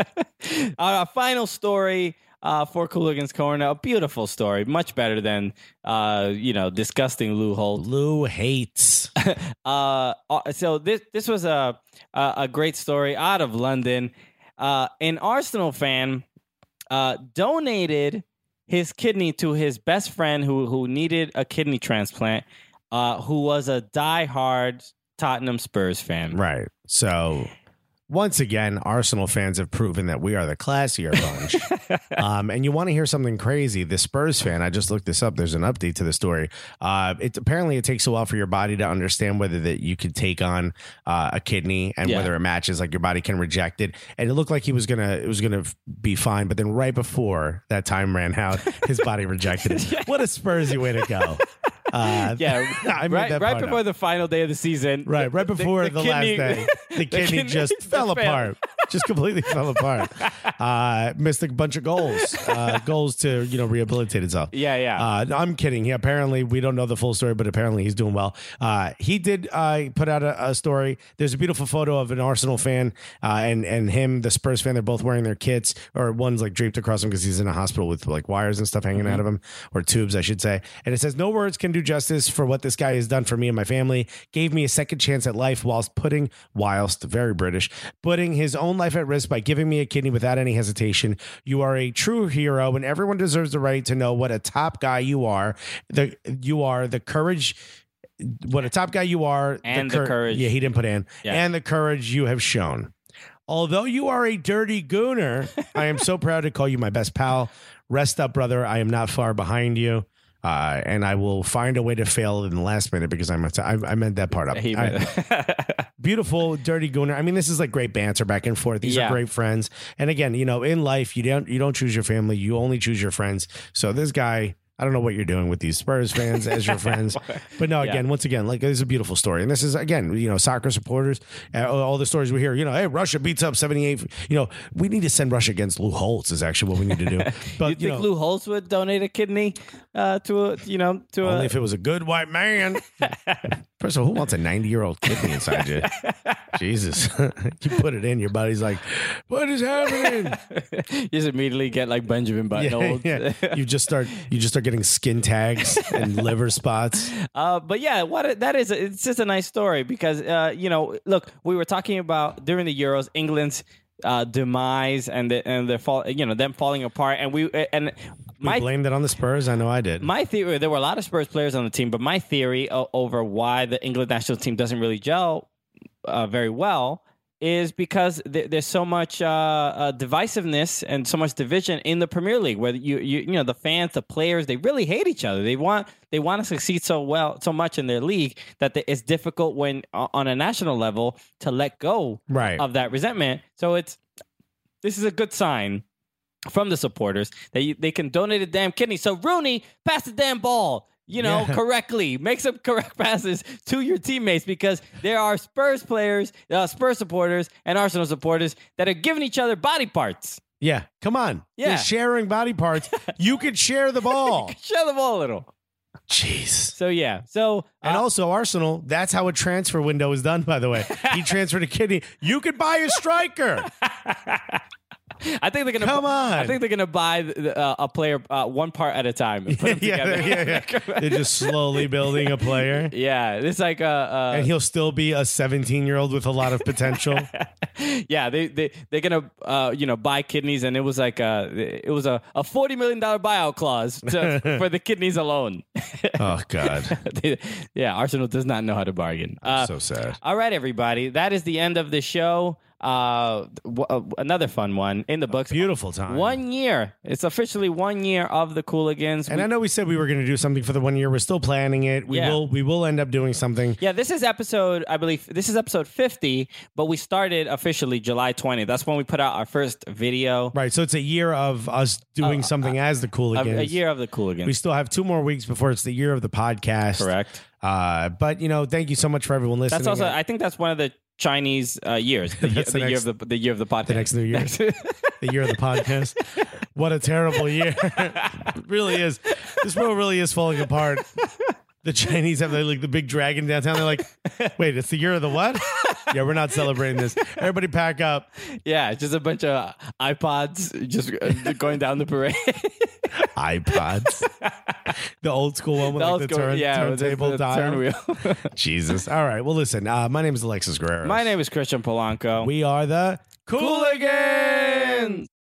our final story. Uh, for Cooligans Corner, a beautiful story, much better than uh, you know, disgusting Lou Holtz. Lou hates. Uh, uh, so this this was a a, a great story out of London. Uh, an Arsenal fan uh, donated his kidney to his best friend who who needed a kidney transplant, uh, who was a diehard Tottenham Spurs fan. Right. So, once again, Arsenal fans have proven that we are the classier bunch. um, and you want to hear something crazy? The Spurs fan, I just looked this up. There's an update to the story. Uh, it apparently it takes a while for your body to understand whether that you could take on uh, a kidney and Yeah. whether it matches. Like your body can reject it. And it looked like he was gonna it was gonna be fine. But then right before that time ran out, his body rejected it. What a Spursy way to go! Uh, Yeah, I made right, that right part before up. the final day of the season. Right, right before the, kidney- last day, the kidney, kidney just just fell failed. apart. Just completely fell apart. Uh, missed a bunch of goals, uh, goals to you know rehabilitate itself. Yeah, yeah. Uh, no, I'm kidding. He apparently we don't know the full story, but apparently he's doing well. Uh, he did uh, put out a, a story. There's a beautiful photo of an Arsenal fan uh, and and him, the Spurs fan. They're both wearing their kits, or one's like draped across him because he's in a hospital with like wires and stuff hanging out of him, or tubes, I should say. And it says, "No words can do justice for what this guy has done for me and my family. Gave me a second chance at life whilst putting, whilst very British, putting his own life at risk by giving me a kidney without any hesitation. You are a true hero, and everyone deserves the right to know what a top guy you are. The you are the courage." What a top guy you are. And the courage. Yeah, he didn't put in. Yeah. And the courage you have shown. Although you are a dirty gooner, I am so proud to call you my best pal. Rest up, brother. I am not far behind you. Uh, and I will find a way to fail in the last minute because I'm. I, I meant that part up. He I- meant- beautiful, dirty gooner. I mean, this is like great banter back and forth. These Yeah. are great friends. And again, you know, in life, you don't you don't choose your family. You only choose your friends. So this guy. I don't know what you're doing with these Spurs fans as your friends, but no, again, Yeah. once again, like this is a beautiful story. And this is, again, you know, soccer supporters, uh, all the stories we hear, you know, hey, Russia beats up seventy-eight. You know, we need to send Russia against Lou Holtz is actually what we need to do. But, you you, think know, Lou Holtz would donate a kidney uh, to a, you know, to only a? if it was a good white man. First of all, who wants a ninety-year-old kidney inside you? Jesus. You put it in, your body's like, what is happening? You just immediately get like Benjamin Button. Yeah, old. yeah. You just start you just start getting skin tags and liver spots. Uh, but yeah, what a- that is, it's just a nice story because uh, you know, look, we were talking about during the Euros, England's uh, demise and the, and their fall, you know, them falling apart, and we and We my blamed it on the Spurs. I know I did. my theory, there were a lot of Spurs players on the team, but my theory o- over why the England national team doesn't really gel uh, very well is because th- there's so much uh, uh, divisiveness and so much division in the Premier League, where you, you you know the fans, the players, they really hate each other. They want they want to succeed so well, so much in their league that the, it's difficult when uh, on a national level to let go Right. of that resentment. So it's this is a good sign from the supporters that you, they can donate a damn kidney. So Rooney, pass the damn ball. you know, Yeah. correctly. Make some correct passes to your teammates because there are Spurs players, uh, Spurs supporters, and Arsenal supporters that are giving each other body parts. Yeah, come on. Yeah. They're sharing body parts. You could share the ball. Share the ball a little. Jeez. So, yeah. So, And uh, also, Arsenal, that's how a transfer window is done, by the way. He transferred a kidney. You could buy a striker. I think they're gonna Come on. I think they're gonna buy the, uh, a player uh, one part at a time and put them yeah, together. yeah, yeah. They're just slowly building a player. Yeah, it's like uh, uh And he'll still be a seventeen-year-old with a lot of potential. yeah, they they they're gonna uh you know buy kidneys, and it was like uh it was a, a forty million dollar buyout clause to, for the kidneys alone. Oh, God. They- yeah, Arsenal does not know how to bargain. Uh, So sad. all right, everybody, that is the end of the show. Uh, w- uh, another fun one in the books. Beautiful time. One year. It's officially one year of the Cooligans. And We- I know we said we were going to do something for the one year. We're still planning it. We Yeah. will. We will end up doing something. Yeah, this is episode, I believe, this is episode fifty, but we started officially July twentieth. That's when we put out our first video. Right. So it's a year of us doing something as the A, Cooligans. a year of the Cooligans. We still have two more weeks before it's the year of the podcast. Correct. Uh, but you know, thank you so much for everyone listening. That's also, I think that's one of the Chinese uh, years. The, year, That's the, the year next- of the, the year of the podcast. the next New Year. the year of the podcast. What a terrible year. It really is. This world really is falling apart. The Chinese have like the big dragon downtown. They're like, wait, it's the year of the what? Yeah, we're not celebrating this. Everybody pack up. Yeah, it's just a bunch of iPods just uh, going down the parade. iPods. The old school one with That like was the go- turn, yeah, with the- turntable the dial. turn wheel. Jesus. All right. Well, listen, uh, my name is Alexis Guerrero. My name is Christian Polanco. We are the Cooligans.